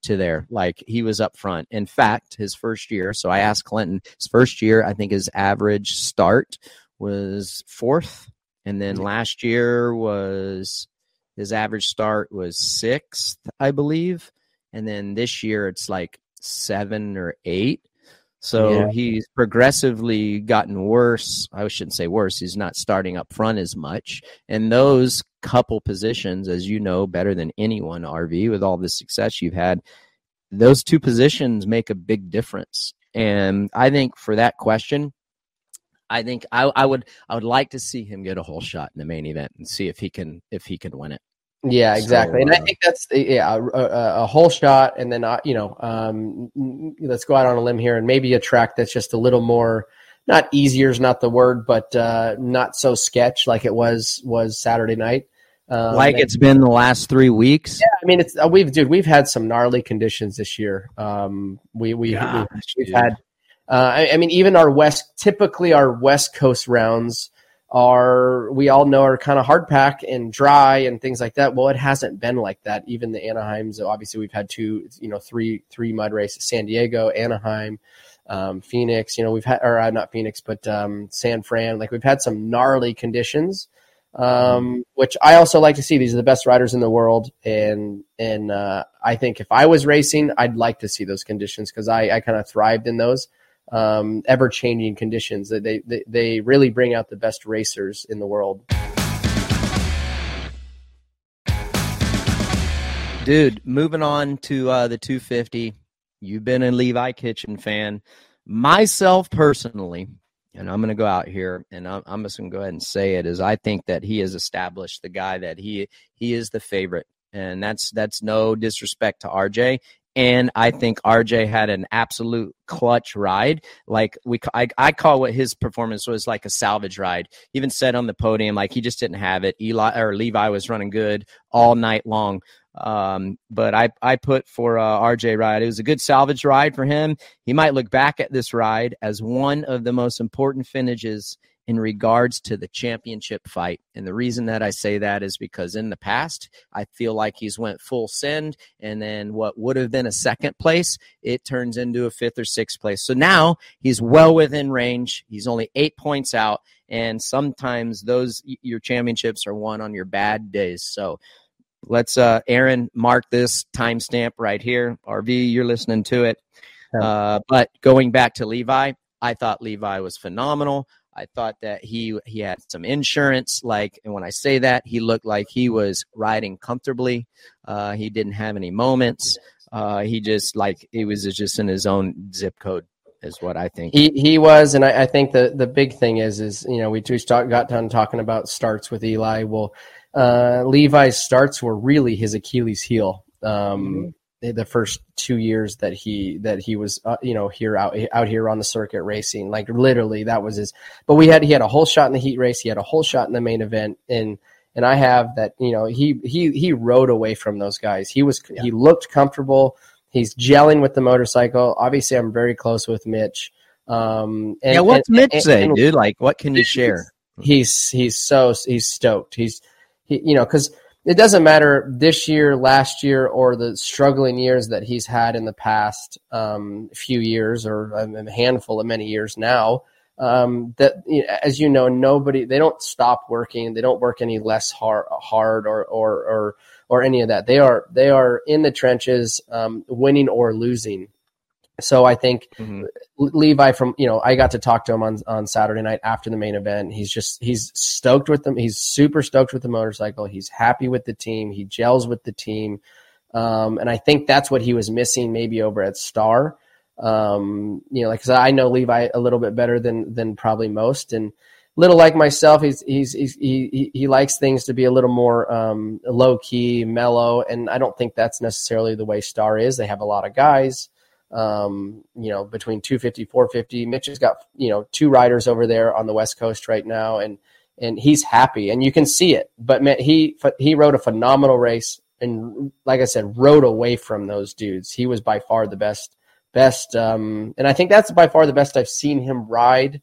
to there. Like he was up front. In fact, his first year, so I asked Clinton, his first year, I think his average start was fourth. And then last year was his average start was sixth, I believe. And then this year it's like seven or eight. So yeah. He's progressively gotten worse. I shouldn't say worse. He's not starting up front as much. And those couple positions, as you know better than anyone, R V, with all the success you've had, those two positions make a big difference. And I think for that question, I think I, I would I would like to see him get a whole shot in the main event and see if he can if he can win it. Yeah, exactly. So, and I think that's yeah a, a, a whole shot, and then uh, you know um, let's go out on a limb here and maybe a track that's just a little more, not easier is not the word, but uh, not so sketch like it was was Saturday night. Um, like and, it's been the last three weeks. Yeah, I mean it's uh, we've dude we've had some gnarly conditions this year. Um, we we Gosh, we've, we've had. Uh, I, I mean, even our west, typically our West Coast rounds are, we all know, are kind of hard pack and dry and things like that. Well, it hasn't been like that. Even the Anaheims, obviously, we've had two, you know, three three mud races: San Diego, Anaheim, um, Phoenix. You know, we've had, or uh, not Phoenix, but um, San Fran. Like we've had some gnarly conditions, um, which I also like to see. These are the best riders in the world, and and uh, I think if I was racing, I'd like to see those conditions because I I kind of thrived in those. Um, ever-changing conditions. They, they they really bring out the best racers in the world. Dude, moving on to uh, the two fifty. You've been a Levi Kitchen fan. Myself personally, and I'm going to go out here and I'm, I'm just going to go ahead and say it, is I think that he has established the guy that he he is the favorite. And that's that's no disrespect to R J. And I think R J had an absolute clutch ride. Like we, I, I call what his performance was like a salvage ride. He even said on the podium, like he just didn't have it. Eli or Levi was running good all night long. Um, but I, I put for uh, R J ride. It was a good salvage ride for him. He might look back at this ride as one of the most important finishes in regards to the championship fight. And the reason that I say that is because in the past, I feel like he's went full send, and then what would have been a second place, it turns into a fifth or sixth place. So now he's well within range. He's only eight points out, and sometimes those your championships are won on your bad days. So let's, uh, Aaron, mark this timestamp right here. R V, you're listening to it. Uh, but going back to Levi, I thought Levi was phenomenal. I thought that he he had some insurance, like, and when I say that, he looked like he was riding comfortably. Uh, he didn't have any moments. Uh, he just like he was just in his own zip code, is what I think. He he was, and I, I think the the big thing is is you know we just talk, got done talking about starts with Eli. Well, uh, Levi's starts were really his Achilles heel. Um, mm-hmm. The first two years that he that he was uh, you know here out out here on the circuit racing, like literally that was his. But we had he had a whole shot in the heat race, he had a whole shot in the main event, and and I have that you know he he he rode away from those guys. He was yeah. he looked comfortable. He's gelling with the motorcycle. Obviously, I'm very close with Mitch. Um, and, yeah, what's and, Mitch and, say, and, dude? Like, what can you share? He's he's so he's stoked. He's he, you know because. It doesn't matter this year, last year, or the struggling years that he's had in the past um, few years or a handful of many years now. Um, that, you know, as you know, nobody they don't stop working. They don't work any less hard, hard or or or or any of that. They are they are in the trenches, um, winning or losing. So I think mm-hmm. Levi from, you know, I got to talk to him on, on Saturday night after the main event. He's just, he's stoked with them. He's super stoked with the motorcycle. He's happy with the team. He gels with the team. Um, and I think that's what he was missing maybe over at Star. Um, you know, like, cause I know Levi a little bit better than, than probably most. And little like myself, he's, he's, he's he, he likes things to be a little more, um, low key, mellow. And I don't think that's necessarily the way Star is. They have a lot of guys. Um, you know, between two fifty, four fifty, Mitch has got, you know, two riders over there on the West Coast right now, and, and he's happy and you can see it, but man, he, he rode a phenomenal race and like I said, rode away from those dudes. He was by far the best, best. Um, and I think that's by far the best I've seen him ride,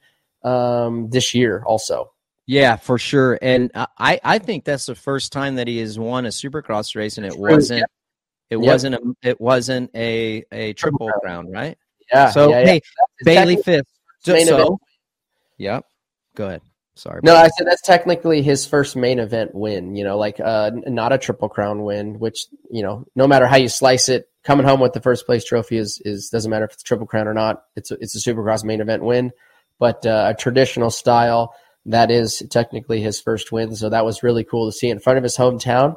um, this year also. Yeah, for sure. And I, I think that's the first time that he has won a Supercross race and it wasn't, It Yep. wasn't a it wasn't a a triple Triple crown, right? Yeah. So yeah, yeah. hey, That's Bailey technically Fisk. his main So, event. yep. Go ahead. Sorry. No, I said that's technically his first main event win. You know, like uh, not a triple crown win, which you know, no matter how you slice it, coming home with the first place trophy is is doesn't matter if it's triple crown or not. It's a, it's a Supercross main event win, but uh, a traditional style. That is technically his first win, so that was really cool to see in front of his hometown.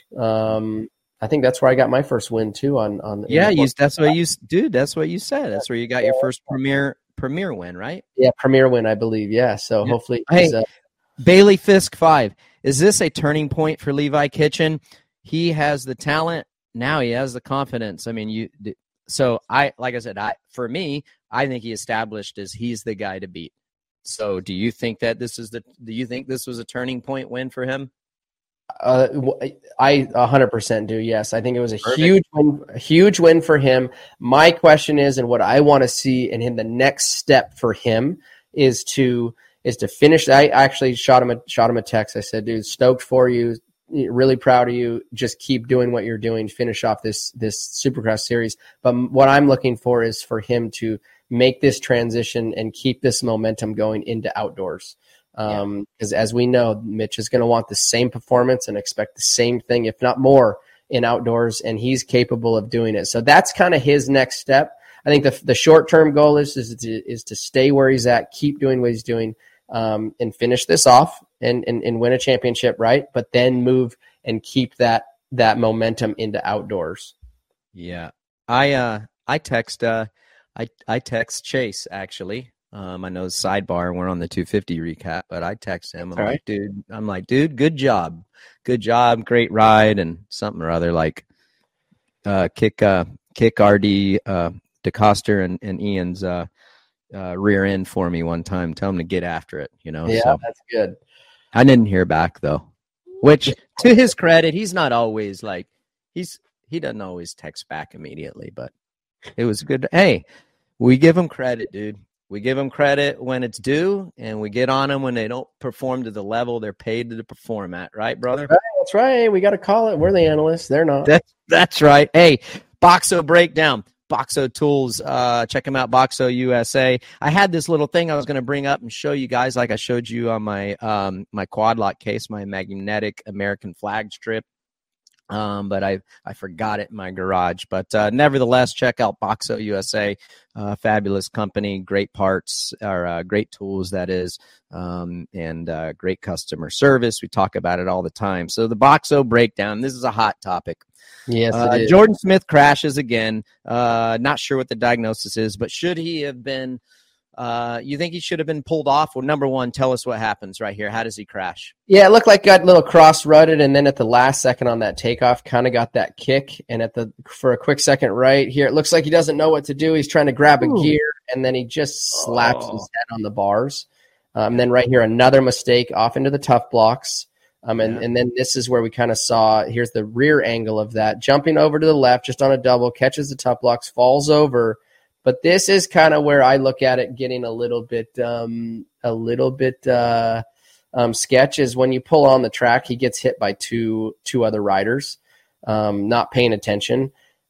Um, I think that's where I got my first win too. On on Yeah, you. That's what you, dude. That's what you said. That's where you got your first premier premier win, right? Yeah, premier win, I believe. Yeah, so Yeah. hopefully, Hey, uh, Bailey Fisk five. Is this a turning point for Levi Kitchen? He has the talent. Now he has the confidence. I mean, you. So I, like I said, I for me, I think he established as he's the guy to beat. So do you think that this is the? Do you think this was a turning point win for him? Uh, I one hundred percent do. Yes, I think it was a Perfect. huge win, a huge win for him. My question is, and what I want to see in him, the next step for him is to is to finish. I actually shot him a shot him a text. I said, "Dude, stoked for you. Really proud of you. Just keep doing what you're doing. Finish off this this Supercross series." But what I'm looking for is for him to make this transition and keep this momentum going into outdoors. Um, because as we know, Mitch is going to want the same performance and expect the same thing, if not more, in outdoors, and he's capable of doing it. So that's kind of his next step. I think the the short term goal is is to, is to stay where he's at, keep doing what he's doing, um, and finish this off and, and and win a championship, right? But then move and keep that that momentum into outdoors. Yeah, I uh I text uh I I text Chase actually. Um, I know sidebar, we're on the two fifty recap, but I text him. I'm All like, right. dude, I'm like, dude, good job, good job, great ride, and something or other like uh, kick uh kick R D uh DeCoster and, and Ian's uh, uh rear end for me one time. Tell him to get after it, you know. Yeah, so that's good. I didn't hear back though, which to his credit, he's not always like he's he doesn't always text back immediately, but it was good. Hey, we give him credit, dude. We give them credit when it's due, and we get on them when they don't perform to the level they're paid to perform at. Right, brother? Right, that's right. We got to call it. We're the analysts. They're not. That's, that's right. Hey, Boxo Breakdown. Boxo Tools. Uh, check them out, Boxo U S A. I had this little thing I was going to bring up and show you guys like I showed you on my um, my quad lock case, my magnetic American flag strip. Um, but I I forgot it in my garage. But uh, nevertheless, check out Boxo U S A, uh, fabulous company, great parts, or uh, great tools, that is, um, and uh, great customer service. We talk about it all the time. So the Boxo Breakdown, this is a hot topic. Yes, Uh, it is. Jordan Smith crashes again. Uh, not sure what the diagnosis is, but should he have been? Uh, you think he should have been pulled off? Well, number one, tell us what happens right here. How does he crash? Yeah, it looked like got a little cross-rutted, and then at the last second on that takeoff, kind of got that kick. And at the for a quick second right here, it looks like he doesn't know what to do. He's trying to grab a Ooh. gear, and then he just slaps Oh. his head on the bars. Um, and then right here, another mistake off into the tough blocks. Um, and, Yeah. and then this is where we kind of saw, here's the rear angle of that. Jumping over to the left, just on a double, catches the tough blocks, falls over. But this is kind of where I look at it getting a little bit, um, a little bit uh, um, sketch is when you pull on the track, he gets hit by two two other riders, um, not paying attention.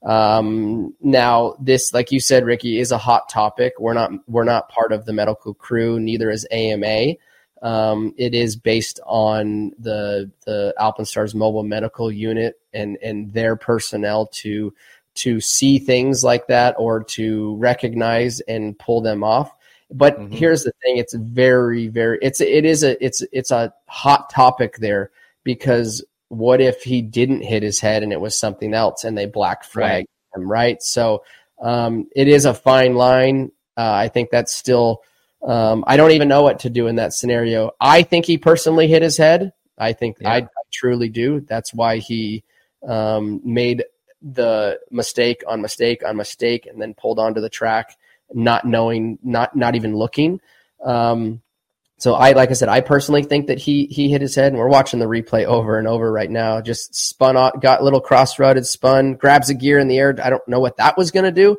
Um, now, this, like you said, Ricky, is a hot topic. We're not we're not part of the medical crew, neither is A M A. Um, it is based on the the Alpenstars Mobile Medical Unit and and their personnel to. to see things like that or to recognize and pull them off. But Mhm. here's the thing. It's very, very, it's, it is a, it's, it's a hot topic there, because what if he didn't hit his head and it was something else and they black flag Right. him, right? So, um, it is a fine line. Uh, I think that's still, um, I don't even know what to do in that scenario. I think he personally hit his head. I think Yeah. I, I truly do. That's why he, um, made the mistake on mistake on mistake and then pulled onto the track, not knowing, not not even looking. Um, so I, like I said, I personally think that he he hit his head, and we're watching the replay over and over right now. Just spun out, got a little cross-rutted, spun, grabs a gear in the air. I don't know what that was going to do,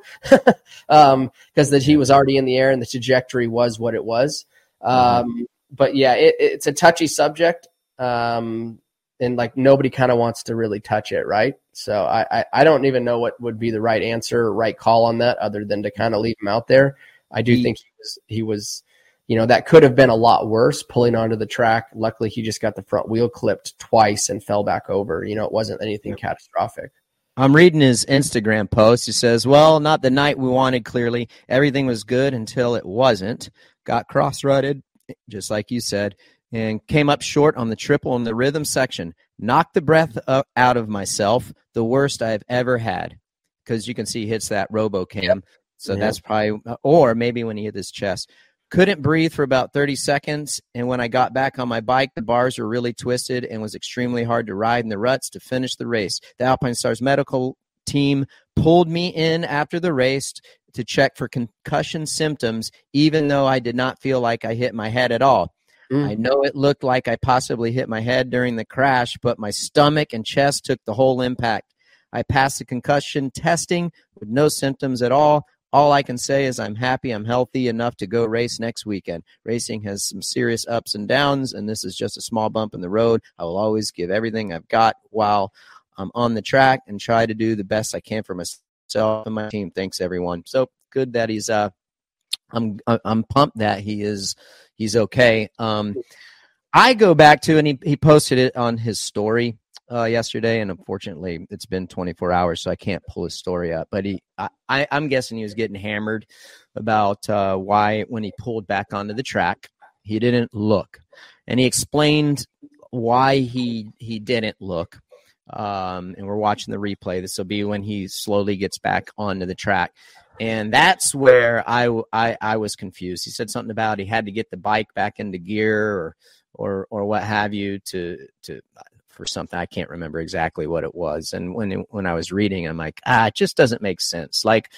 um, because that he was already in the air and the trajectory was what it was. Um, Mm-hmm. But yeah, it, it's a touchy subject. Um, and like nobody kind of wants to really touch it, right? So I, I, I don't even know what would be the right answer, or right call on that, other than to kind of leave him out there. I do he, think he was, he was, you know, that could have been a lot worse pulling onto the track. Luckily, he just got the front wheel clipped twice and fell back over. You know, it wasn't anything yeah. catastrophic. I'm reading his Instagram post. He says, well, not the night we wanted, clearly. Everything was good until it wasn't. Got cross-rutted, just like you said, and came up short on the triple in the rhythm section. Knocked the breath out of myself, the worst I've ever had. Because you can see he hits that RoboCam. Yep. So yep. that's probably, or maybe when he hit his chest. Couldn't breathe for about thirty seconds, and when I got back on my bike, the bars were really twisted and was extremely hard to ride in the ruts to finish the race. The Alpinestars medical team pulled me in after the race to check for concussion symptoms, even though I did not feel like I hit my head at all. Mm. I know it looked like I possibly hit my head during the crash, but my stomach and chest took the whole impact. I passed the concussion testing with no symptoms at all. All I can say is I'm happy I'm healthy enough to go race next weekend. Racing has some serious ups and downs, and this is just a small bump in the road. I will always give everything I've got while I'm on the track and try to do the best I can for myself and my team. Thanks, everyone. So good that he's uh, I'm I'm pumped that he is he's okay. Um, I go back to, and he, he posted it on his story Uh, yesterday, and unfortunately it's been twenty-four hours, so I can't pull his story up, but he I, I, I'm guessing he was getting hammered about uh, why when he pulled back onto the track he didn't look, and he explained why he he didn't look, um, and we're watching the replay. This will be when he slowly gets back onto the track, and that's where I, I, I was confused. He said something about he had to get the bike back into gear or or or what have you to to for something. I can't remember exactly what it was. And when when I was reading, I'm like, ah, it just doesn't make sense. Like,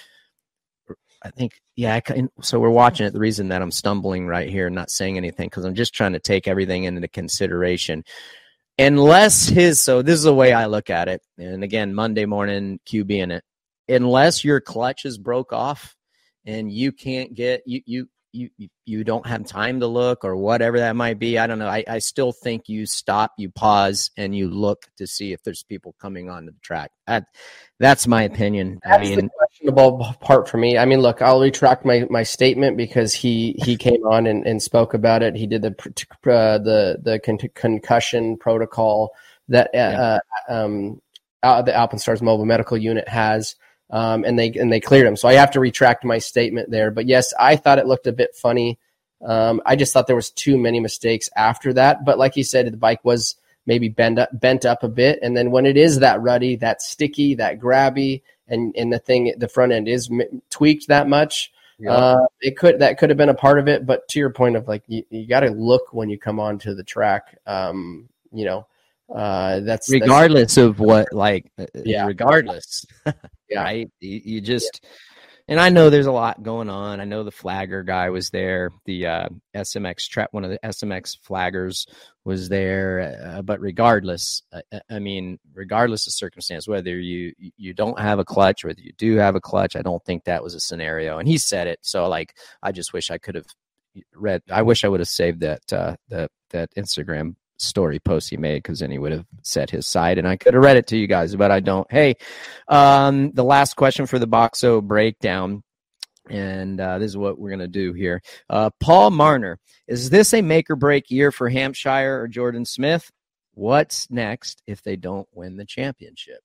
I think, yeah. I can, so we're watching it. The reason that I'm stumbling right here and not saying anything, because I'm just trying to take everything into consideration. Unless his, so this is the way I look at it. And again, Monday morning Q B in it. Unless your clutch is broke off and you can't get, you, you, You, you don't have time to look or whatever that might be. I don't know. I, I still think you stop, you pause, and you look to see if there's people coming onto the track. That, that's my opinion. That's I mean, the questionable part for me. I mean, look, I'll retract my, my statement because he, he came on and, and spoke about it. He did the uh, the the con- concussion protocol that uh, yeah. um, uh, the Alpinestars Mobile Medical Unit has. Um, and they and they cleared him. So I have to retract my statement there. But yes, I thought it looked a bit funny. Um, I just thought there was too many mistakes after that. But like he said, the bike was maybe bent up, bent up a bit. And then when it is that ruddy, that sticky, that grabby, and, and the thing, the front end is m- tweaked that much, yeah. uh, it could that could have been a part of it. But to your point of like, you, you got to look when you come onto the track. Um, you know, uh, that's regardless that's, of what, like, yeah, regardless. Yeah. Right. You, you just, yeah. And I know there's a lot going on. I know the flagger guy was there. The uh, S M X trap, one of the S M X flaggers was there. Uh, but regardless, uh, I mean, regardless of circumstance, whether you you don't have a clutch, whether you do have a clutch, I don't think that was a scenario. And he said it. So like, I just wish I could have read. I wish I would have saved that uh, that that Instagram story post he made, because then he would have set his side and I could have read it to you guys, but I don't. Hey, um, the last question for the Boxo breakdown, and uh, this is what we're going to do here. Uh, Paul Marner, is this a make or break year for Hampshire or Jordan Smith? What's next if they don't win the championship?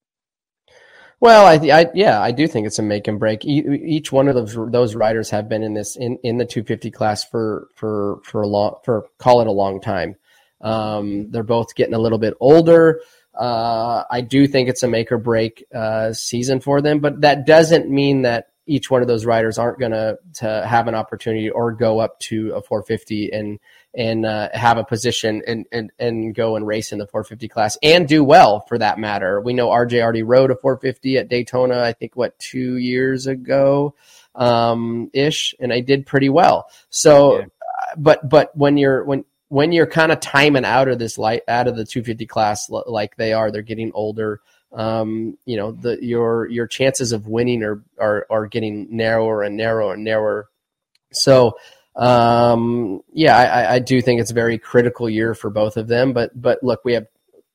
Well, I, I yeah, I do think it's a make and break. E- each one of those those riders have been in this in, in the two fifty class for for for a long for call it a long time. Um, they're both getting a little bit older. Uh, I do think it's a make or break uh, season for them, but that doesn't mean that each one of those riders aren't going to to have an opportunity or go up to a four fifty and and uh, have a position and, and and go and race in the four fifty class and do well for that matter. We know R J already rode a four fifty at Daytona, I think, what, two years ago um, ish, and I did pretty well. So, yeah. uh, but but when you're when when you're kind of timing out of this light out of the two fifty class like they are, they're getting older. Um, you know, the your your chances of winning are are are getting narrower and narrower and narrower. So, um, yeah, I, I do think it's a very critical year for both of them. But but look, we have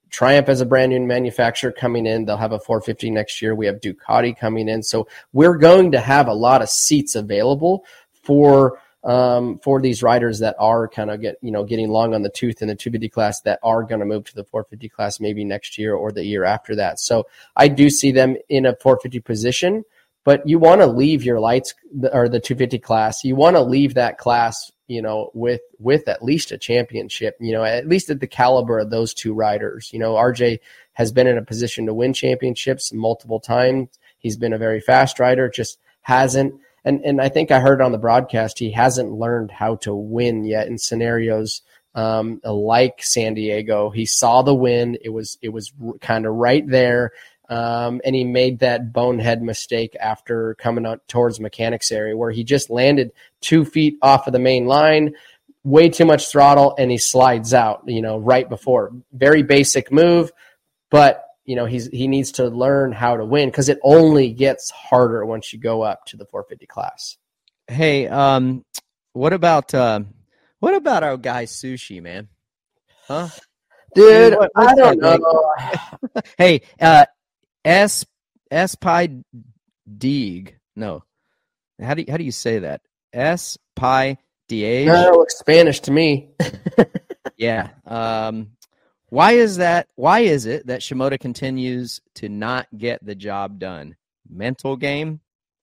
Triumph as a brand new manufacturer coming in. They'll have a four fifty next year. We have Ducati coming in. So we're going to have a lot of seats available for um, for these riders that are kind of get you know getting long on the tooth in the two fifty class that are going to move to the four fifty class maybe next year or the year after that. So I do see them in a four fifty position, but you want to leave your lights or the two fifty class. You want to leave that class, you know, with with at least a championship, you know, at least at the caliber of those two riders. You know, R J has been in a position to win championships multiple times. He's been a very fast rider, just hasn't. And and I think I heard on the broadcast, he hasn't learned how to win yet in scenarios um, like San Diego. He saw the win. It was, it was kind of right there. Um, and he made that bonehead mistake after coming out towards mechanics area where he just landed two feet off of the main line, way too much throttle, and he slides out, you know, right before. Very basic move, but you know, he's, he needs to learn how to win because it only gets harder once you go up to the four fifty class. Hey, um, what about, uh, what about our guy Sushi, man? Huh? Dude, Dude what, I don't know. Like? Hey, uh, S, S Pi Deeg. No. How do you, how do you say that? S Pi Deeg? No, it looks Spanish to me. Yeah. Um, Why is that? Why is it that Shimoda continues to not get the job done? Mental game?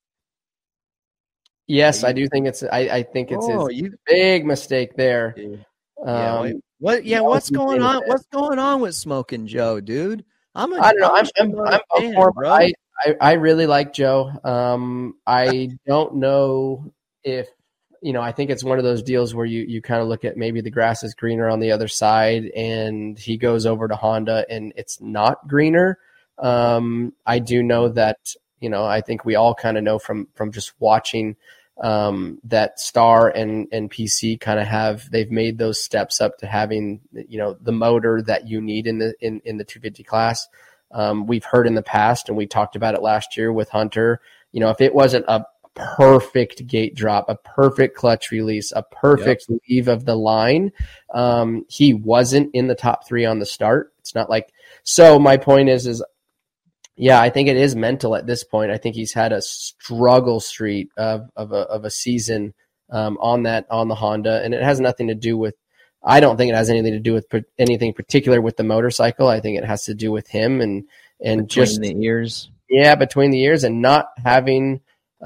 Yes, I do think it's. I, I think it's Oh, a you- big mistake there. Yeah. Um, wait, what? Yeah. what What's was he going saying on? with that? What's going on with Smoking Joe, dude? I'm. A, I don't know. I'm. a I'm, Shimoda I'm up fan, for him. bro. I, I. I really like Joe. Um. I don't know if you know. I think it's one of those deals where you you kind of look at maybe the grass is greener on the other side, and he goes over to Honda, and it's not greener. Um. I do know that. You know. I think we all kind of know from from just watching. Um, that Star and, and P C kind of have, they've made those steps up to having, you know, the motor that you need in the, in, in the two fifty class. Um, we've heard in the past, and we talked about it last year with Hunter, you know, if it wasn't a perfect gate drop, a perfect clutch release, a perfect yep. leave of the line, um, he wasn't in the top three on the start. It's not like, so my point is, is, yeah, I think it is mental at this point. I think he's had a struggle streak of of a, of a season um, on that on the Honda, and it has nothing to do with. I don't think it has anything to do with anything particular with the motorcycle. I think it has to do with him and and between just the ears. Yeah, between the ears and not having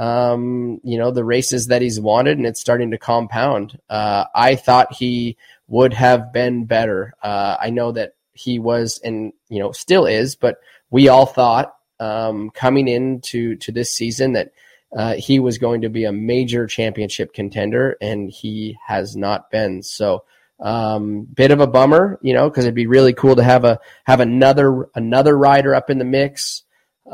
um, you know the races that he's wanted, and it's starting to compound. Uh, I thought he would have been better. Uh, I know that he was, and you know still is, but. We all thought um, coming into to this season that uh, he was going to be a major championship contender, and he has not been. So, um, bit of a bummer, you know, because it'd be really cool to have a have another another rider up in the mix,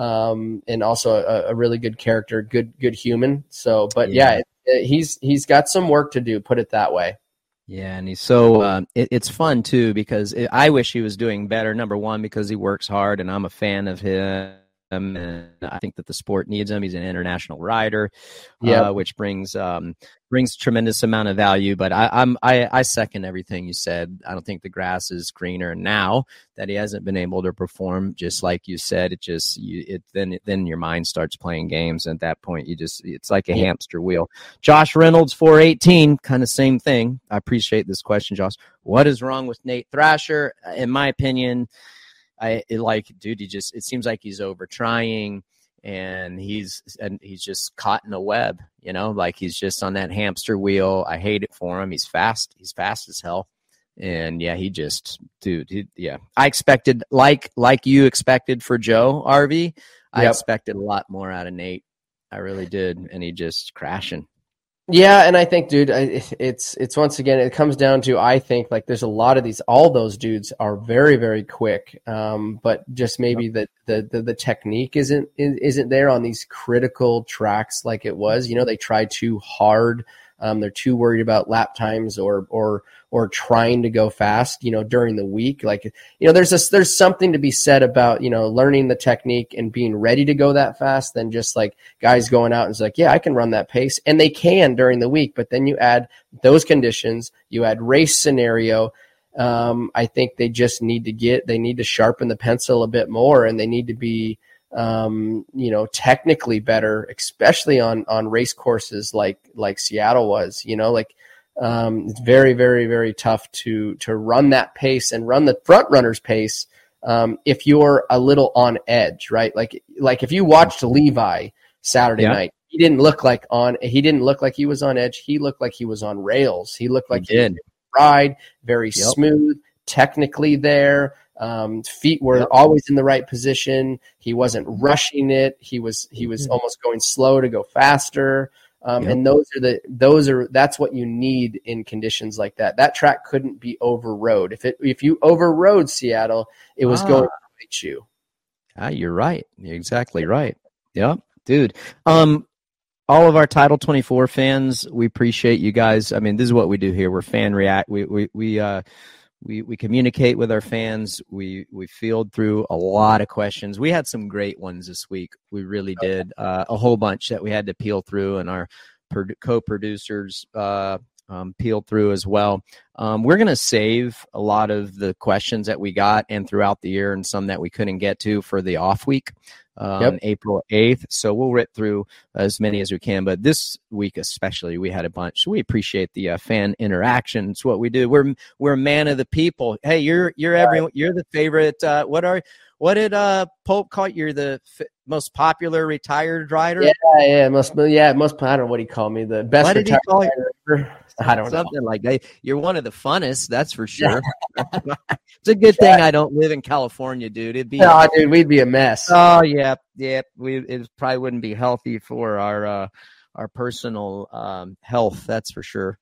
um, and also a, a really good character, good good human. So, but yeah, yeah it, he's he's got some work to do. Put it that way. Yeah, and he's so uh, it, it's fun too because it, I wish he was doing better. Number one, because he works hard, and I'm a fan of him, and I think that the sport needs him. He's an international rider, yeah, uh, which brings um, brings tremendous amount of value. But I, I'm I, I second everything you said. I don't think the grass is greener now that he hasn't been able to perform. Just like you said, it just you, it then then your mind starts playing games. And at that point, you just it's like a yeah. hamster wheel. Josh Reynolds, four eighteen, kind of same thing. I appreciate this question, Josh. What is wrong with Nate Thrasher? In my opinion, I it like, dude, he just it seems like he's over trying. And he's and he's just caught in a web, you know, like he's just on that hamster wheel. I hate it for him. He's fast. He's fast as hell. And yeah, he just, dude, he, yeah. I expected, like like you expected for Joe, R V, I yep. expected a lot more out of Nate. I really did. And he just crashing. Yeah, and I think, dude, it's it's once again, it comes down to, I think, like there's a lot of these, all those dudes are very, very quick, um, but just maybe the, the the the technique isn't isn't there on these critical tracks like it was. You know, they try too hard. Um, they're too worried about lap times or or or trying to go fast, you know, during the week. Like, you know, there's a, there's something to be said about, you know, learning the technique and being ready to go that fast than just like guys going out and it's like, yeah, I can run that pace. And they can during the week, but then you add those conditions, you add race scenario, Um, I think they just need to get, they need to sharpen the pencil a bit more, and they need to be, um, you know, technically better, especially on, on race courses like, like Seattle was, you know, like, um, it's very, very, very tough to, to run that pace and run the front runner's pace. Um, if you're a little on edge, right? Like, like if you watched Levi Saturday yeah. night, he didn't look like on, he didn't look like he was on edge. He looked like he was on rails. He looked like he, he did. Ride, very yep. smooth, technically there. Um, feet were yep. always in the right position. He wasn't rushing it. He was he was mm-hmm. almost going slow to go faster. Um, yep. And those are the those are that's what you need in conditions like that. That track couldn't be overrode. If it if you overrode Seattle, it was ah. going to bite you. Ah, you're right. You're exactly right. Yep, dude. Um. All of our Title twenty-four fans, we appreciate you guys. I mean, this is what we do here. We're fan react. We we we uh we we communicate with our fans. We we field through a lot of questions. We had some great ones this week. We really did. Uh, a whole bunch that we had to peel through, and our pro- co-producers uh, um, peeled through as well. Um, we're gonna save a lot of the questions that we got and throughout the year, and some that we couldn't get to for the off week. Um, yep. April eighth. So we'll rip through as many as we can. But this week especially, we had a bunch. So we appreciate the uh, fan interaction. It's what we do. We're we're a man of the people. Hey, you're you're every you're the favorite. Uh, what are what did uh, Pope call you? You're the f- most popular retired rider. Yeah, yeah, most yeah, most. I don't know what he called me. The best. What did he call you? I don't Something know. like that. You're one of the funnest, that's for sure. It's a good thing I don't live in California, dude. It'd be no, dude, we'd be a mess. Oh yeah, yeah. We it probably wouldn't be healthy for our uh, our personal um, health, that's for sure.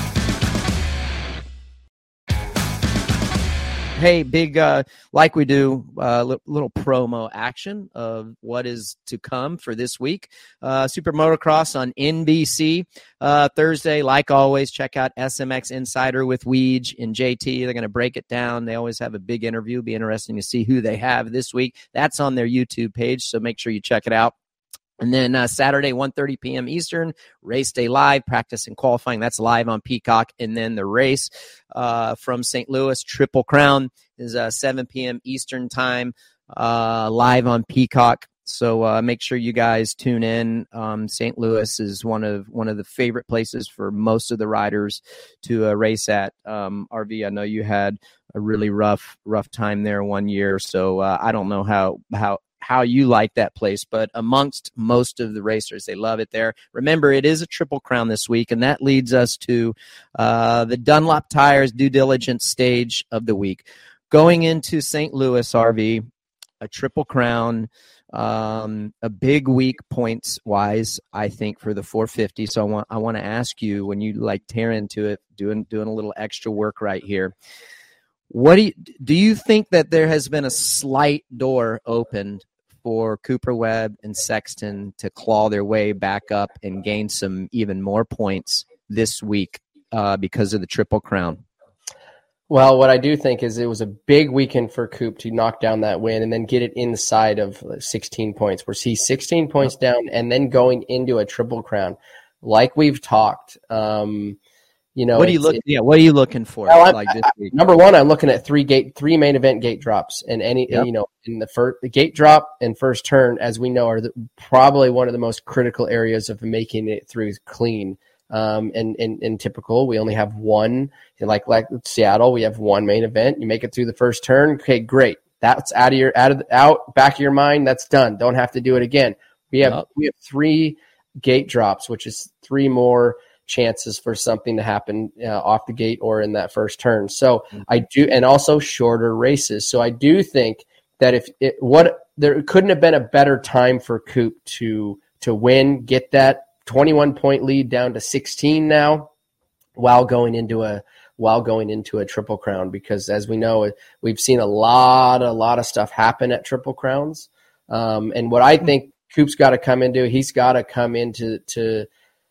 Hey, big, uh, like we do, uh, li- little promo action of what is to come for this week. Uh, Super Motocross on N B C uh, Thursday. Like always, check out S M X Insider with Weege and J T. They're going to break it down. They always have a big interview. Be interesting to see who they have this week. That's on their YouTube page, so make sure you check it out. And then uh, Saturday, one thirty p.m. Eastern, race day live, practice and qualifying. That's live on Peacock. And then the race uh, from Saint Louis, Triple Crown, is uh, seven p.m. Eastern time, uh, live on Peacock. So uh, make sure you guys tune in. Um, Saint Louis is one of one of the favorite places for most of the riders to uh, race at. Um, R V, I know you had a really rough rough time there one year, so uh, I don't know how how. how you like that place, but amongst most of the racers, they love it there. Remember, it is a Triple Crown this week, and that leads us to uh, the Dunlop Tires due diligence stage of the week. Going into Saint Louis, R V, a Triple Crown, um, a big week points-wise, I think, for the four fifty. So I want I want to ask you, when you like tear into it, doing doing a little extra work right here, what do you, do you think that there has been a slight door opened for Cooper Webb and Sexton to claw their way back up and gain some even more points this week uh, because of the Triple Crown? Well, what I do think is it was a big weekend for Coop to knock down that win and then get it inside of sixteen points. We're seeing sixteen points down and then going into a Triple Crown. Like we've talked, um, You know, what are you looking? Yeah, what are you looking for? Well, like this week? I, number one, I'm looking at three gate, three main event gate drops, and any, yep. you know, in the first the gate drop and first turn, as we know, are the, probably one of the most critical areas of making it through clean. Um, and in and typical, we only have one. Like like Seattle, we have one main event. You make it through the first turn, okay, great. That's out of your out of out back of your mind. That's done. Don't have to do it again. We have yep. we have three gate drops, which is three more chances for something to happen uh, off the gate or in that first turn. So mm-hmm. I do, and also shorter races. So I do think that if it, what there couldn't have been a better time for Coop to to win, get that twenty-one point lead down to sixteen now, while going into a while going into a Triple Crown, because as we know, we've seen a lot a lot of stuff happen at Triple Crowns. Um, and what I think Coop's got to come into, he's got to come into to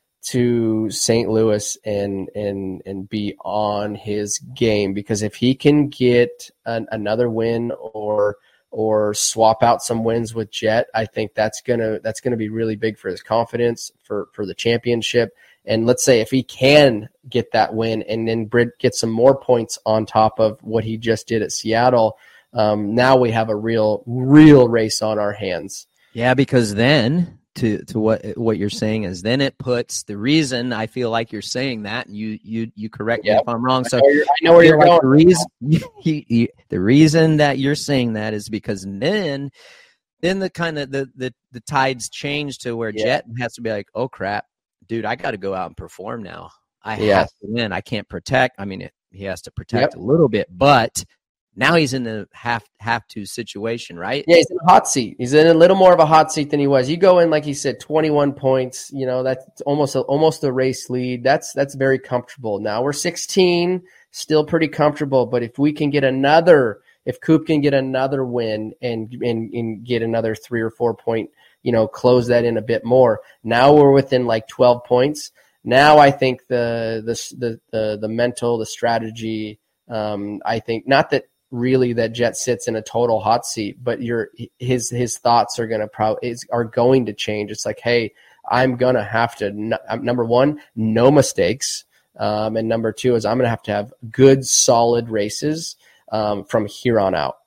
to Saint Louis and and and be on his game, because if he can get an, another win or or swap out some wins with Jet, I think that's gonna that's gonna be really big for his confidence for for the championship. And let's say if he can get that win and then Britt get some more points on top of what he just did at Seattle, um, now we have a real, real race on our hands. Yeah, because then to to what what you're saying is then it puts the reason I feel like you're saying that, and you you you correct yep. me if I'm wrong. So I know, I know where you're like going. The reason, you, you, the reason that you're saying that is because then then the kind of the, the the tides change to where yeah. Jet has to be like, oh crap, dude, I got to go out and perform now. I yeah. have to win. I can't protect. I mean, it, he has to protect yep. a little bit, but now he's in the have have to situation, right? Yeah, he's in a hot seat. He's in a little more of a hot seat than he was. You go in, like he said, twenty-one points. You know, that's almost a, almost a race lead. That's that's very comfortable. Now we're sixteen, still pretty comfortable. But if we can get another, if Coop can get another win and and, and get another three or four point, you know, close that in a bit more. Now we're within like twelve points. Now I think the the the the, the mental, the strategy. Um, I think not that. Really that Jet sits in a total hot seat, but your his his thoughts are gonna probably are going to change. It's like, hey, I'm gonna have to n- number one, no mistakes, um, and number two is I'm gonna have to have good, solid races um, from here on out.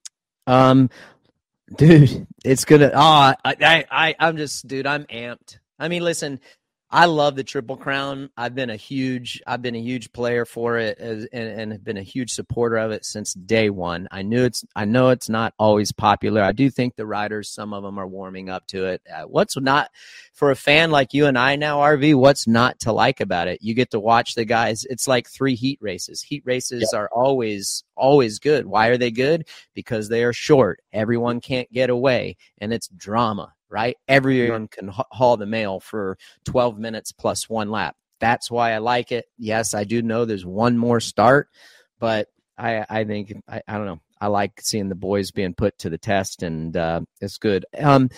Um, dude, it's gonna. Oh, I, I, I, I'm just, dude, I'm amped. I mean, listen. I love the Triple Crown. I've been a huge, I've been a huge player for it, as, and, and have been a huge supporter of it since day one. I knew it's, I know it's not always popular. I do think the riders, some of them are warming up to it. Uh, what's not for a fan like you and I now, R V? What's not to like about it? You get to watch the guys. It's like three heat races. Heat races yeah. are always, always good. Why are they good? Because they are short. Everyone can't get away, and it's drama. Right? Everyone can haul the mail for twelve minutes plus one lap. That's why I like it. Yes, I do know there's one more start, but I, I think, I, I don't know. I like seeing the boys being put to the test, and uh, it's good. Um,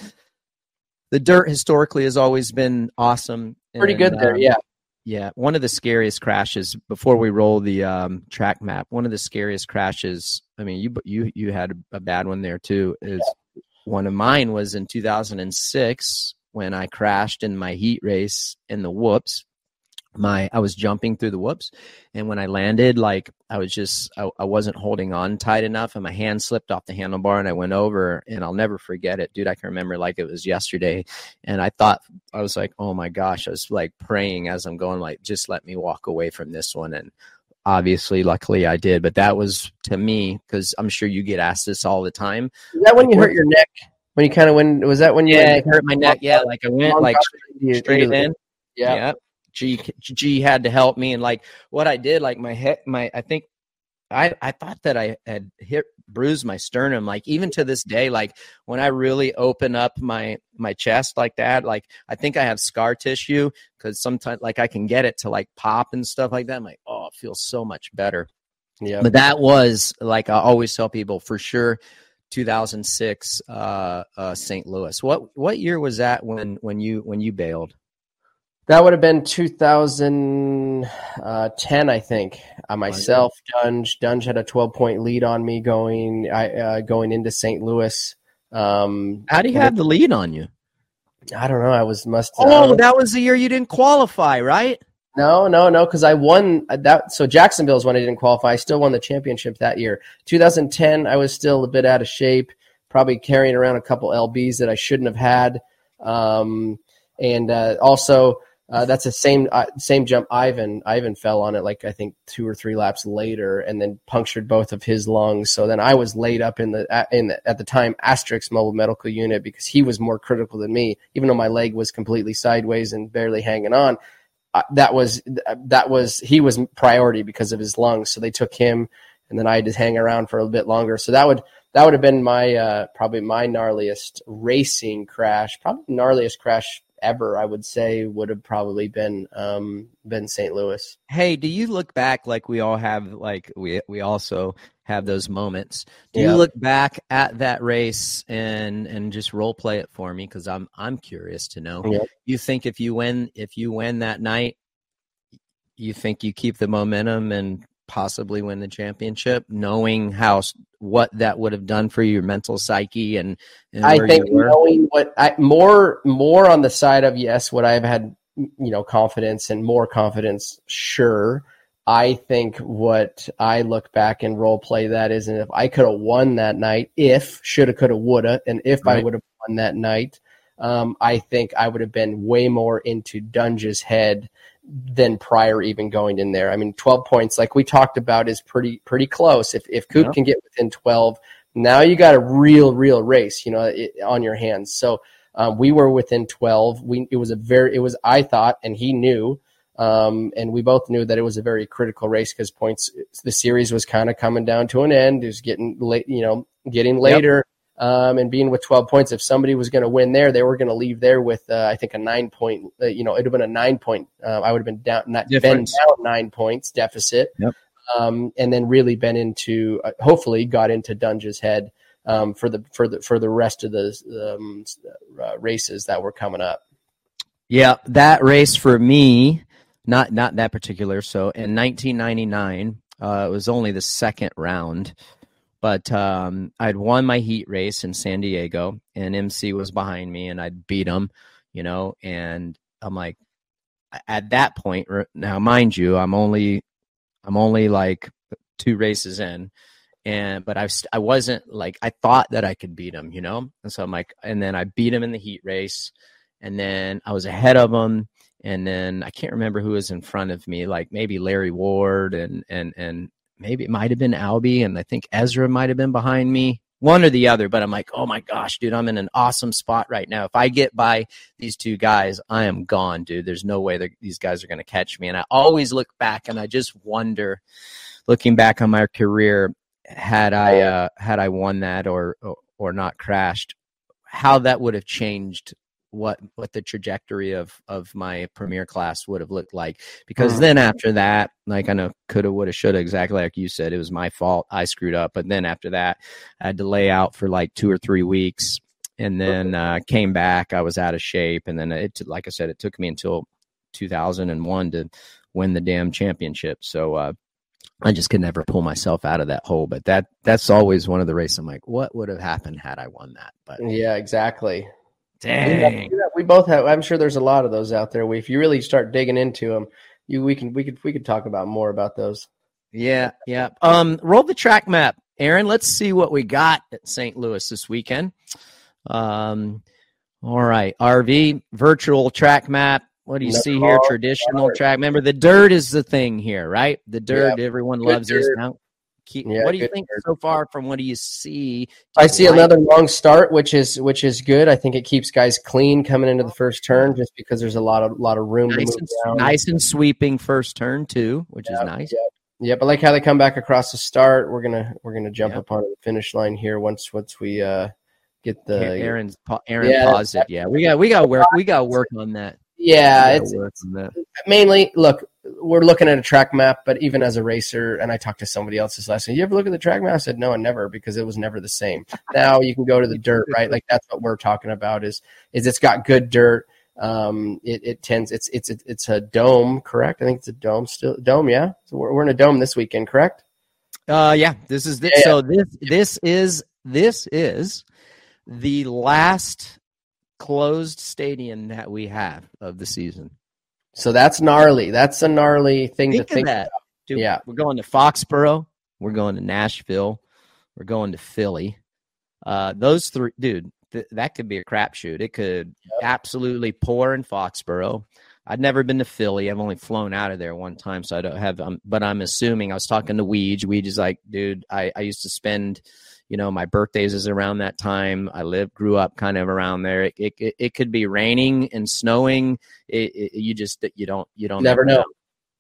the dirt historically has always been awesome. Pretty and, good there, um, yeah. Yeah, one of the scariest crashes, before we roll the um, track map, one of the scariest crashes, I mean, you you you had a bad one there too, is yeah. One of mine was in two thousand six when I crashed in my heat race in the whoops. My I was jumping through the whoops, and when I landed, like I was just I, I wasn't holding on tight enough, and my hand slipped off the handlebar, and I went over. And I'll never forget it, dude. I can remember like it was yesterday. And I thought I was like, oh my gosh, I was like praying as I'm going, like, just let me walk away from this one. And obviously, luckily I did, but that was to me, because I'm sure you get asked this all the time. Is that when like, you hurt your neck? When you kind of went, was that when you yeah, went, hurt my neck? Yeah, like I went like straight, straight in. Yeah. yeah. G G had to help me, and like what I did, like my head, my I think I I thought that I had hit bruised my sternum. Like even to this day, like when I really open up my my chest like that, like I think I have scar tissue, because sometimes like I can get it to like pop and stuff like that. I'm like, oh, it feels so much better. Yeah. But that was like I always tell people for sure. two thousand six, uh, uh, Saint Louis. What what year was that when when you when you bailed? That would have been two thousand ten, I think. Uh, myself, Dunge, Dunge had a twelve point lead on me going, I uh, going into Saint Louis. Um, How do you have the lead on you? I don't know. I was must. Oh, that was the year you didn't qualify, right? No, no, no, because I won that. So Jacksonville's when I didn't qualify. I still won the championship that year. two thousand ten, I was still a bit out of shape, probably carrying around a couple L Bs that I shouldn't have had. Um, and uh, also, uh, that's the same uh, same jump. Ivan Ivan fell on it like I think two or three laps later, and then punctured both of his lungs. So then I was laid up in the in the, at the time Asterix mobile medical unit because he was more critical than me, even though my leg was completely sideways and barely hanging on. Uh, that was that was he was priority because of his lungs, so they took him, and then I had to hang around for a bit longer. So that would that would have been my uh, probably my gnarliest racing crash, probably gnarliest crash ever. I would say would have probably been um, been Saint Louis. Hey, do you look back like we all have? Like we we also have those moments. Do yeah. you look back at that race and and just role play it for me? Because I'm I'm curious to know. Yeah. You think if you win if you win that night, you think you keep the momentum and possibly win the championship, knowing how what that would have done for your mental psyche and, and I where think you were? knowing what I more more on the side of yes, would I have had you know, confidence and more confidence, sure. I think what I look back and role play that is, and if I could have won that night, if, shoulda, coulda, woulda, and if right. I would have won that night, um, I think I would have been way more into Dunge's head than prior even going in there. I mean, twelve points, like we talked about, is pretty pretty close. If if Coop yeah. can get within twelve, now you got a real, real race, you know, it, on your hands. So um, we were within twelve. We it was a very, it was, I thought, and he knew, Um, and we both knew that it was a very critical race because points, the series was kind of coming down to an end. It was getting late, you know, getting later, yep. um, and being with twelve points. If somebody was going to win there, they were going to leave there with, uh, I think, a nine point. Uh, you know, it'd have been a nine point. Uh, I would have been down, not been down nine points deficit, yep. um, and then really been into, uh, hopefully, got into Dunge's head um, for the for the for the rest of the um, uh, races that were coming up. Yeah, that race for me. Not not that particular. So in nineteen ninety-nine, uh, it was only the second round, but um, I'd won my heat race in San Diego, and M C was behind me, and I'd beat him, you know. And I'm like, at that point, now mind you, I'm only I'm only like two races in, and but I I wasn't like I thought that I could beat him, you know. And so I'm like, and then I beat him in the heat race, and then I was ahead of him. And then I can't remember who was in front of me, like maybe Larry Ward and and and maybe it might have been Albie, and I think Ezra might have been behind me, one or the other. But I'm like, oh my gosh, dude, I'm in an awesome spot right now. If I get by these two guys, I am gone, dude. There's no way that these guys are going to catch me. And I always look back and I just wonder, looking back on my career, had I uh, had I won that or, or or not crashed, how that would have changed what what the trajectory of of my premier class would have looked like. Because mm-hmm. then after that, like I know coulda, woulda, shoulda, exactly like you said, it was my fault. I screwed up. But then after that, I had to lay out for like two or three weeks, and then uh, came back. I was out of shape, and then it, like I said, it took me until two thousand one to win the damn championship. So uh, I just could never pull myself out of that hole. But that that's always one of the races. I'm like, what would have happened had I won that? But yeah, exactly. Dang. We both have. I'm sure there's a lot of those out there. We, if you really start digging into them, you we can we could we could talk about more about those. Yeah, yeah. Um, roll the track map, Aaron. Let's see what we got at Saint Louis this weekend. Um, all right, R V virtual track map. What do you no, see here? Traditional track. Remember, the dirt is the thing here, right? The dirt. Yep. Everyone Good loves dirt. This now. Keep, yeah, what do you think dirt. So far from what do you see? Do I you see like? Another long start, which is which is good. I think it keeps guys clean coming into the first turn, just because there's a lot of lot of room nice to move and, down. Nice and sweeping first turn too, which yeah, is nice. Yeah. yeah, but like how they come back across the start, we're gonna we're gonna jump yep. up on the finish line here once once we uh, get the Aaron's Aaron yeah, paused it. Yeah, we got we got work we got work on that. Yeah, it's, it's mainly look. We're looking at a track map, but even as a racer, and I talked to somebody else this last night, you ever look at the track map? I said, no, I never, because it was never the same. Now you can go to the dirt, right? Like that's what we're talking about is, is it's got good dirt. Um, it, it tends, it's, it's, it's a dome, correct? I think it's a dome still dome. Yeah. So we're, we're in a dome this weekend, correct? Uh, yeah, this is, the, yeah, so yeah. this, this is, this is the last closed stadium that we have of the season. So that's gnarly. That's a gnarly thing think to think of that. about. Dude, yeah. We're going to Foxborough. We're going to Nashville. We're going to Philly. Uh, those three, dude, th- that could be a crapshoot. It could yep. absolutely pour in Foxborough. I'd never been to Philly. I've only flown out of there one time, so I don't have. Um, but I'm assuming I was talking to Weege. Weege is like, dude, I, I used to spend, you know, my birthdays is around that time. I lived, grew up kind of around there. It it, it could be raining and snowing. It, it, you just you don't you don't never know. know.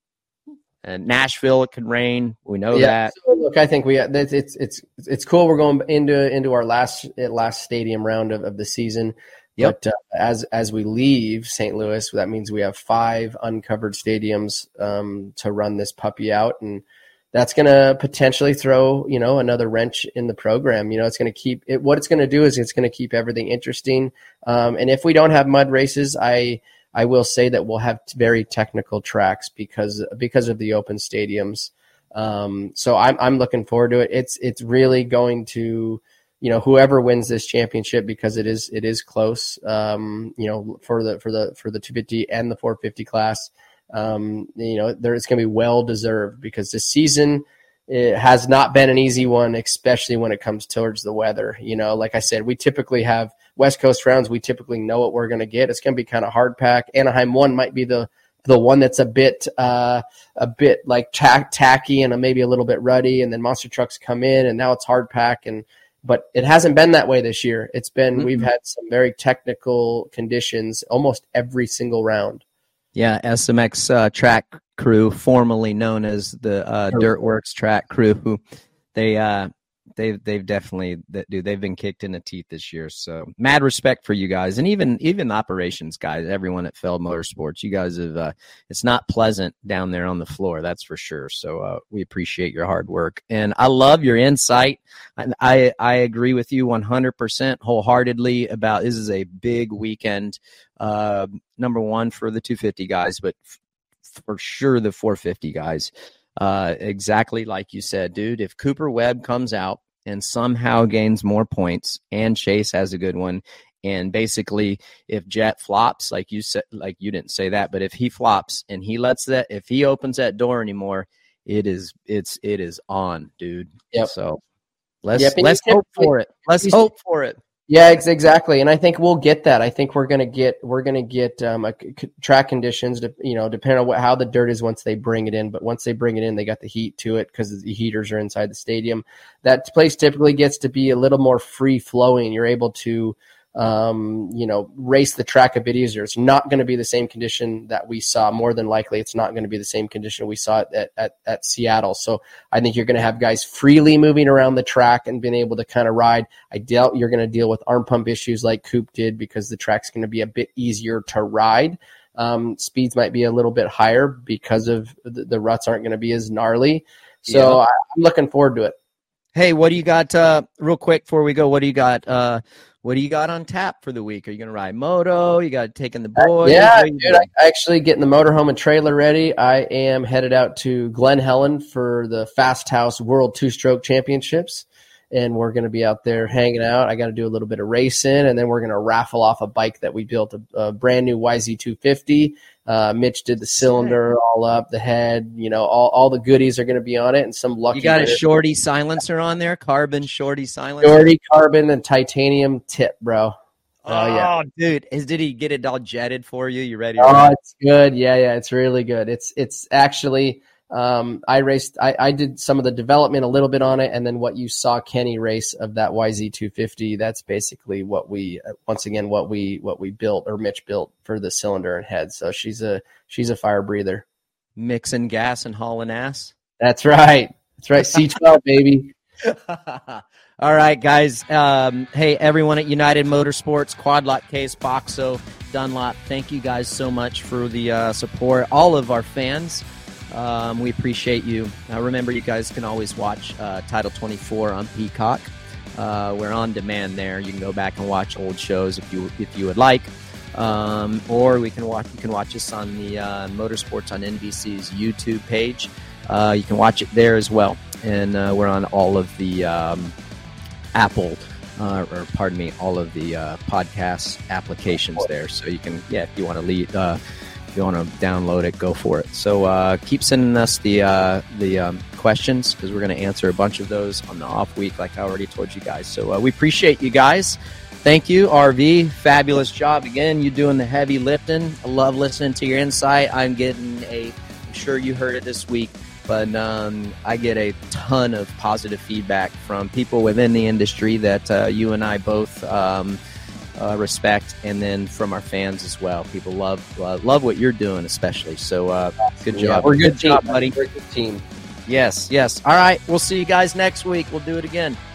And Nashville, it could rain. We know yeah, that. So look, I think we it's it's it's it's cool. We're going into into our last last stadium round of, of the season. Yep. But uh, as as we leave Saint Louis, that means we have five uncovered stadiums um, to run this puppy out, and that's going to potentially throw, you know, another wrench in the program. You know, it's going to keep it. What it's going to do is it's going to keep everything interesting. Um, and if we don't have mud races, I I will say that we'll have very technical tracks because because of the open stadiums. Um, so I'm I'm looking forward to it. It's it's really going to you know, whoever wins this championship, because it is it is close, um, you know, for the for the for the two fifty and the four fifty class, um, you know, there it's going to be well deserved, because this season it has not been an easy one, especially when it comes towards the weather. You know, like I said, we typically have West Coast rounds. We typically know what we're going to get. It's going to be kind of hard pack. Anaheim one might be the the one that's a bit uh, a bit like tack, tacky and maybe a little bit ruddy, and then monster trucks come in, and now it's hard pack. And but it hasn't been that way this year. It's been mm-hmm. we've had some very technical conditions almost every single round. Yeah, S M X uh, track crew, formerly known as the uh, Dirtworks track crew, they uh, they've they've definitely dude they've been kicked in the teeth this year. So mad respect for you guys, and even even the operations guys, everyone at Feld Motorsports. You guys have uh, it's not pleasant down there on the floor, that's for sure. So uh, we appreciate your hard work, and I love your insight. And I I agree with you one hundred percent wholeheartedly about this is a big weekend. Uh, number one for the two fifty guys, but f- for sure the four fifty guys. Uh, exactly like you said, dude. If Cooper Webb comes out and somehow gains more points, and Chase has a good one, and basically if Jet flops, like you said, like you didn't say that, but if he flops and he lets that, if he opens that door anymore, it is it's it is on, dude. Yep. So let's yep, let's hope for it. Let's hope for it. Yeah, exactly, and I think we'll get that. I think we're gonna get we're gonna get um, a c- track conditions, to, you know, depending on what, how the dirt is once they bring it in. But once they bring it in, they got the heat to it because the heaters are inside the stadium. That place typically gets to be a little more free flowing. You're able to, um, you know, race the track a bit easier. It's not going to be the same condition that we saw. More than likely, it's not going to be the same condition we saw at at, at Seattle. So I think you're going to have guys freely moving around the track and being able to kind of ride. I doubt you're going to deal with arm pump issues like Coop did, because the track's going to be a bit easier to ride. Um, speeds might be a little bit higher because of the, the ruts aren't going to be as gnarly. So yeah. I, I'm looking forward to it. Hey, what do you got, uh, real quick before we go, what do you got, uh, what do you got on tap for the week? Are you going to ride moto? You got taking the boys? Uh, yeah, dude, I actually getting the motorhome and trailer ready. I am headed out to Glen Helen for the Fast House World Two-Stroke Championships, and we're going to be out there hanging out. I got to do a little bit of racing, and then we're going to raffle off a bike that we built, a, a brand new Y Z two fifty. Uh, Mitch did the cylinder all up, the head, you know, all, all the goodies are going to be on it, and some lucky. You got winners. A shorty silencer on there, carbon shorty silencer. Shorty carbon and titanium tip, bro. Oh, uh, yeah. dude, is did he get it all jetted for you? You ready? Oh, ride? It's good. Yeah, yeah, it's really good. It's it's actually. Um, I raced, I, I did some of the development a little bit on it. And then what you saw Kenny race of that Y Z two fifty, that's basically what we, once again, what we, what we built, or Mitch built for the cylinder and head. So she's a, she's a fire breather. Mixing gas and hauling ass. That's right. That's right. C twelve, baby. All right, guys. Um, hey, everyone at United Motorsports, Quadlock Case, Boxo, Dunlop, thank you guys so much for the uh, support. All of our fans. Um, we appreciate you. Now, remember, you guys can always watch uh, Title twenty-four on Peacock. Uh, we're on demand there. You can go back and watch old shows if you if you would like, um, or we can watch. You can watch us on the uh, Motorsports on N B C's YouTube page. Uh, you can watch it there as well, and uh, we're on all of the um, Apple, uh, or pardon me, all of the uh, podcast applications there. So you can, yeah, if you want to lead. Uh, If you want to download it, go for it. So uh, keep sending us the uh, the um, questions, because we're going to answer a bunch of those on the off week, like I already told you guys. So uh, we appreciate you guys. Thank you, R V. Fabulous job again. You doing the heavy lifting. I love listening to your insight. I'm getting a. I'm sure you heard it this week, but um, I get a ton of positive feedback from people within the industry that uh, you and I both. Um, Uh, respect, and then from our fans as well. People love uh, love what you're doing, especially. So uh, good job. Yeah, we're good, good team, job, buddy. We're a good team. Yes, yes. All right, we'll see you guys next week. We'll do it again.